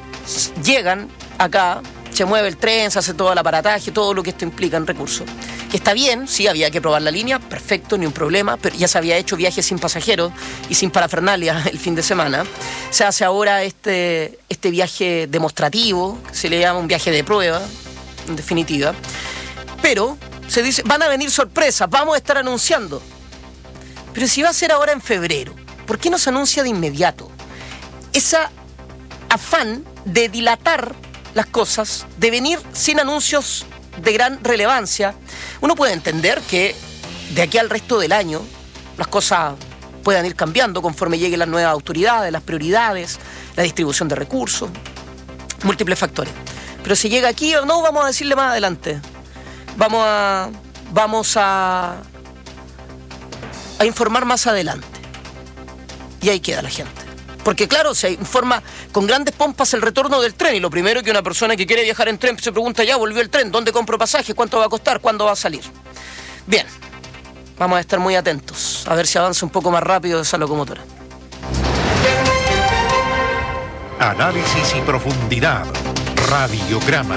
llegan acá, se mueve el tren, se hace todo el aparataje, todo lo que esto implica en recursos. Que está bien, sí, había que probar la línea, perfecto, ni un problema, pero ya se había hecho viajes sin pasajeros y sin parafernalia el fin de semana. Se hace ahora este, este viaje demostrativo, que se le llama un viaje de prueba, en definitiva. Pero se dice, van a venir sorpresas, vamos a estar anunciando. Pero si va a ser ahora en febrero, ¿por qué no se anuncia de inmediato? Esa afán de dilatar las cosas, de venir sin anuncios de gran relevancia. Uno puede entender que de aquí al resto del año las cosas puedan ir cambiando conforme lleguen las nuevas autoridades, las prioridades, la distribución de recursos, múltiples factores. Pero si llega aquí, no, vamos a decirle más adelante. Vamos a, vamos a, a informar más adelante. Y ahí queda la gente. Porque claro, se informa con grandes pompas el retorno del tren y lo primero que una persona que quiere viajar en tren se pregunta, ya volvió el tren, ¿dónde compro pasajes? ¿Cuánto va a costar? ¿Cuándo va a salir? Bien, vamos a estar muy atentos a ver si avanza un poco más rápido esa locomotora. Análisis y profundidad. Radiograma.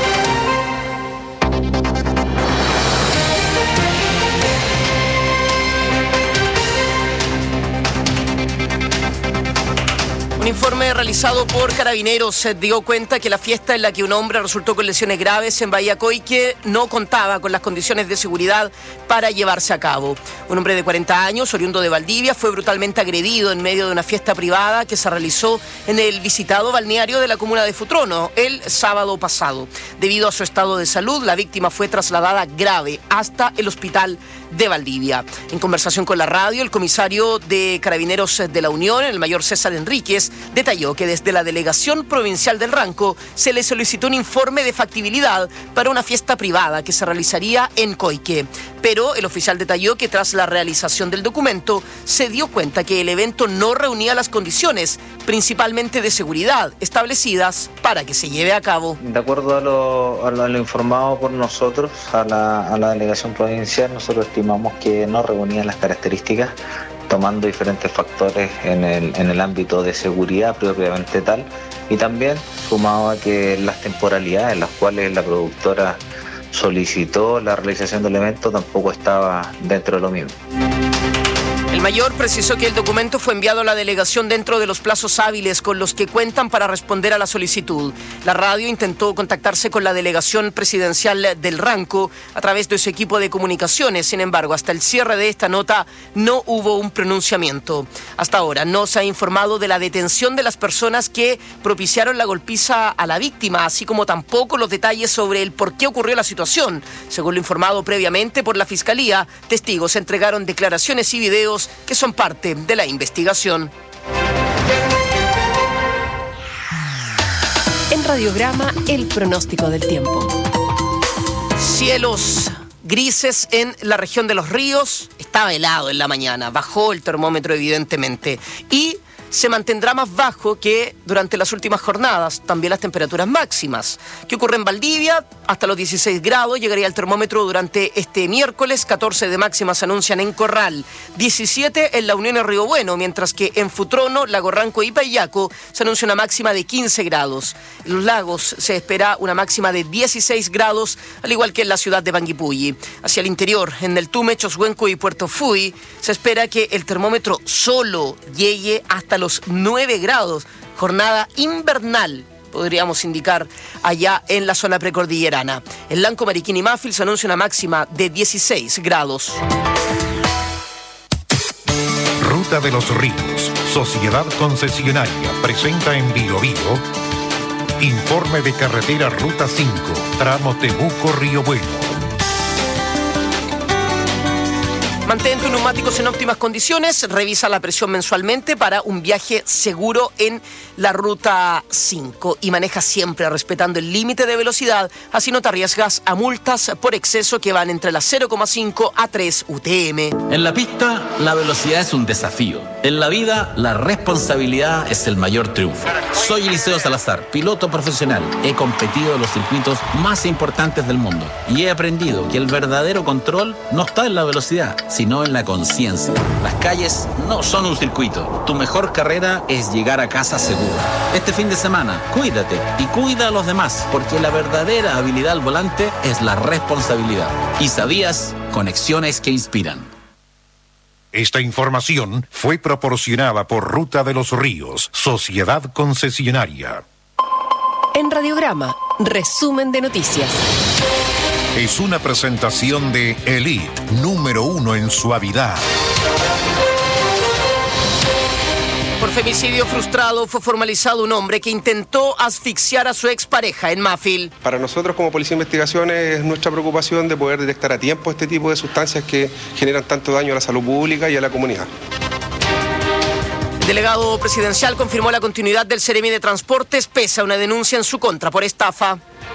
Un informe realizado por Carabineros se dio cuenta que la fiesta en la que un hombre resultó con lesiones graves en Bahía Coique no contaba con las condiciones de seguridad para llevarse a cabo. Un hombre de cuarenta años, oriundo de Valdivia, fue brutalmente agredido en medio de una fiesta privada que se realizó en el visitado balneario de la comuna de Futrono el sábado pasado. Debido a su estado de salud, la víctima fue trasladada grave hasta el hospital de Valdivia. En conversación con la radio, el comisario de Carabineros de la Unión, el mayor César Enríquez, detalló que desde la Delegación Provincial del Ranco se le solicitó un informe de factibilidad para una fiesta privada que se realizaría en Coique. Pero el oficial detalló que tras la realización del documento se dio cuenta que el evento no reunía las condiciones, principalmente de seguridad, establecidas para que se lleve a cabo. De acuerdo a lo, a lo, a lo informado por nosotros, a la, a la Delegación Provincial, nosotros estimamos que no reunía las características, tomando diferentes factores en el, en el ámbito de seguridad propiamente tal, y también sumado a que las temporalidades en las cuales la productora solicitó la realización del evento tampoco estaba dentro de lo mismo. El mayor precisó que el documento fue enviado a la delegación dentro de los plazos hábiles con los que cuentan para responder a la solicitud. La radio intentó contactarse con la delegación presidencial del Ranco a través de su equipo de comunicaciones. Sin embargo, hasta el cierre de esta nota no hubo un pronunciamiento. Hasta ahora no se ha informado de la detención de las personas que propiciaron la golpiza a la víctima, así como tampoco los detalles sobre el por qué ocurrió la situación. Según lo informado previamente por la Fiscalía, testigos entregaron declaraciones y videos que son parte de la investigación. En Radiograma, el pronóstico del tiempo. Cielos grises en la región de Los Ríos. Estaba helado en la mañana, bajó el termómetro evidentemente y se mantendrá más bajo que durante las últimas jornadas, también las temperaturas máximas. ¿Qué ocurre en Valdivia? Hasta los dieciséis grados llegaría el termómetro durante este miércoles, catorce de máxima se anuncian en Corral, diecisiete en La Unión y Río Bueno, mientras que en Futrono, Lago Ranco y Payaco se anuncia una máxima de quince grados. En Los Lagos se espera una máxima de dieciséis grados, al igual que en la ciudad de Panguipulli. Hacia el interior, en el Tume, Choshuenco y Puerto Fui, se espera que el termómetro solo llegue hasta los nueve grados, jornada invernal, podríamos indicar, allá en la zona precordillerana. En Lanco, Mariquín y Mafil se anuncia una máxima de dieciséis grados. Ruta de los Ríos, Sociedad Concesionaria, presenta en Bio Bio informe de carretera Ruta cinco, tramo Temuco-Río Bueno. Mantén tus neumáticos en óptimas condiciones, revisa la presión mensualmente para un viaje seguro en la Ruta cinco y maneja siempre respetando el límite de velocidad, así no te arriesgas a multas por exceso que van entre las cero coma cinco a tres U T M. En la pista, la velocidad es un desafío. En la vida, la responsabilidad es el mayor triunfo. Soy Eliseo Salazar, piloto profesional. He competido en los circuitos más importantes del mundo y he aprendido que el verdadero control no está en la velocidad, sino en la conciencia. Las calles no son un circuito. Tu mejor carrera es llegar a casa seguro. Este fin de semana, cuídate y cuida a los demás, porque la verdadera habilidad al volante es la responsabilidad. ¿Y sabías? Conexiones que inspiran. Esta información fue proporcionada por Ruta de los Ríos, Sociedad Concesionaria. En Radiograma, resumen de noticias. Es una presentación de Elite, número uno en suavidad. Por femicidio frustrado fue formalizado un hombre que intentó asfixiar a su expareja en Mafil. Para nosotros como Policía de Investigaciones es nuestra preocupación de poder detectar a tiempo este tipo de sustancias que generan tanto daño a la salud pública y a la comunidad. El delegado presidencial confirmó la continuidad del Seremi de Transportes pese a una denuncia en su contra por estafa.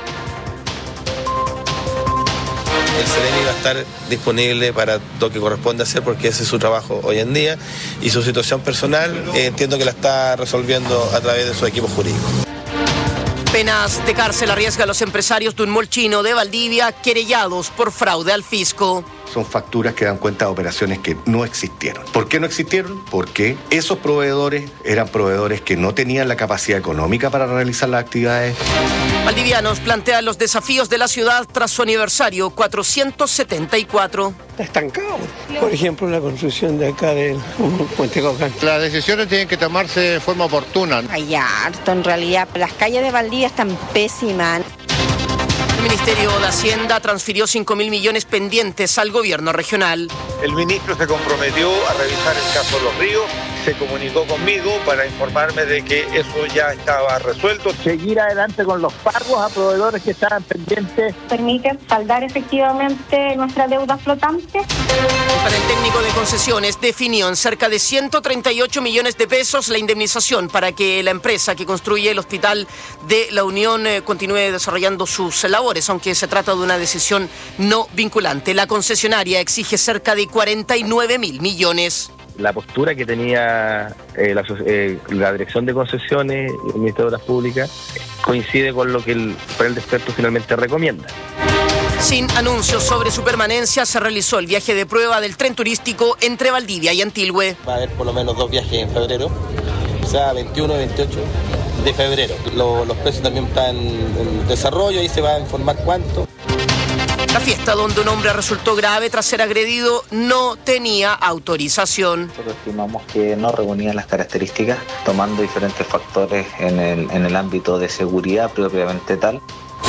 El Seremi va a estar disponible para lo que corresponde hacer porque ese es su trabajo hoy en día y su situación personal eh, entiendo que la está resolviendo a través de su equipo jurídico. Penas de cárcel arriesga a los empresarios de un mall chino de Valdivia querellados por fraude al fisco. Son facturas que dan cuenta de operaciones que no existieron. ¿Por qué no existieron? Porque esos proveedores eran proveedores que no tenían la capacidad económica para realizar las actividades. Valdivianos plantean los desafíos de la ciudad tras su aniversario cuatrocientos setenta y cuatro. Está estancado. Por ejemplo, la construcción de acá del Puente Cocán. Las decisiones tienen que tomarse de forma oportuna. Hay harto, en realidad. Las calles de Valdivia están pésimas. El Ministerio de Hacienda transfirió cinco mil millones pendientes al gobierno regional. El ministro se comprometió a revisar el caso de Los Ríos, se comunicó conmigo para informarme de que eso ya estaba resuelto. Seguir adelante con los pagos a proveedores que estaban pendientes. Permite saldar efectivamente nuestra deuda flotante. Para el técnico de concesiones definió en cerca de ciento treinta y ocho millones de pesos la indemnización para que la empresa que construye el hospital de La Unión eh, continúe desarrollando sus labores, aunque se trata de una decisión no vinculante. La concesionaria exige cerca de cuarenta y nueve mil millones. La postura que tenía eh, la, eh, la Dirección de Concesiones y el Ministerio de Obras Públicas coincide con lo que el panel de expertos finalmente recomienda. Sin anuncios sobre su permanencia, se realizó el viaje de prueba del tren turístico entre Valdivia y Antilhue. Va a haber por lo menos dos viajes en febrero, o sea, veintiuno y veintiocho de febrero. Lo, los precios también están en desarrollo y se va a informar cuánto. La fiesta donde un hombre resultó grave tras ser agredido no tenía autorización. Nosotros estimamos que no reunía las características, tomando diferentes factores en el, en el ámbito de seguridad propiamente tal.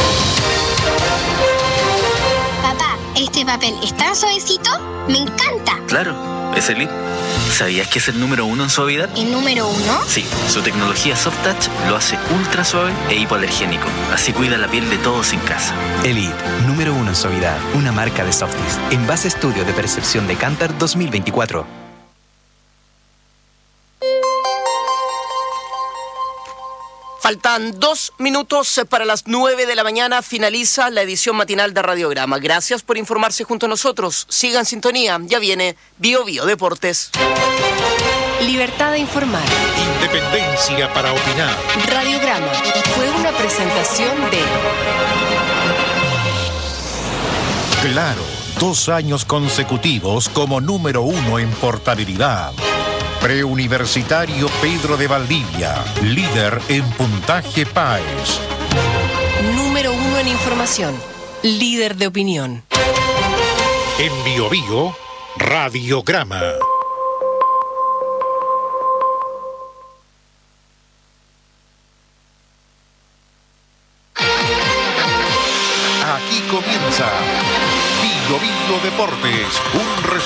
Papá, ¿este papel está suavecito? ¡Me encanta! Claro, es Elite. ¿Sabías que es el número uno en suavidad? ¿El número uno? Sí, su tecnología Soft Touch lo hace ultra suave e hipoalergénico. Así cuida la piel de todos en casa. Elite, número uno en suavidad, una marca de Softis. En base estudio de percepción de Kantar dos mil veinticuatro. Faltan dos minutos para las nueve de la mañana. Finaliza la edición matinal de Radiograma. Gracias por informarse junto a nosotros. Sigan en sintonía. Ya viene Bio Bio Deportes. Libertad de informar. Independencia para opinar. Radiograma fue una presentación de... Claro, dos años consecutivos como número uno en portabilidad. Preuniversitario Pedro de Valdivia, líder en puntaje PAES. Número uno en información, líder de opinión. En Bio Bio, Radiograma. Aquí comienza Bio Bio Deportes, un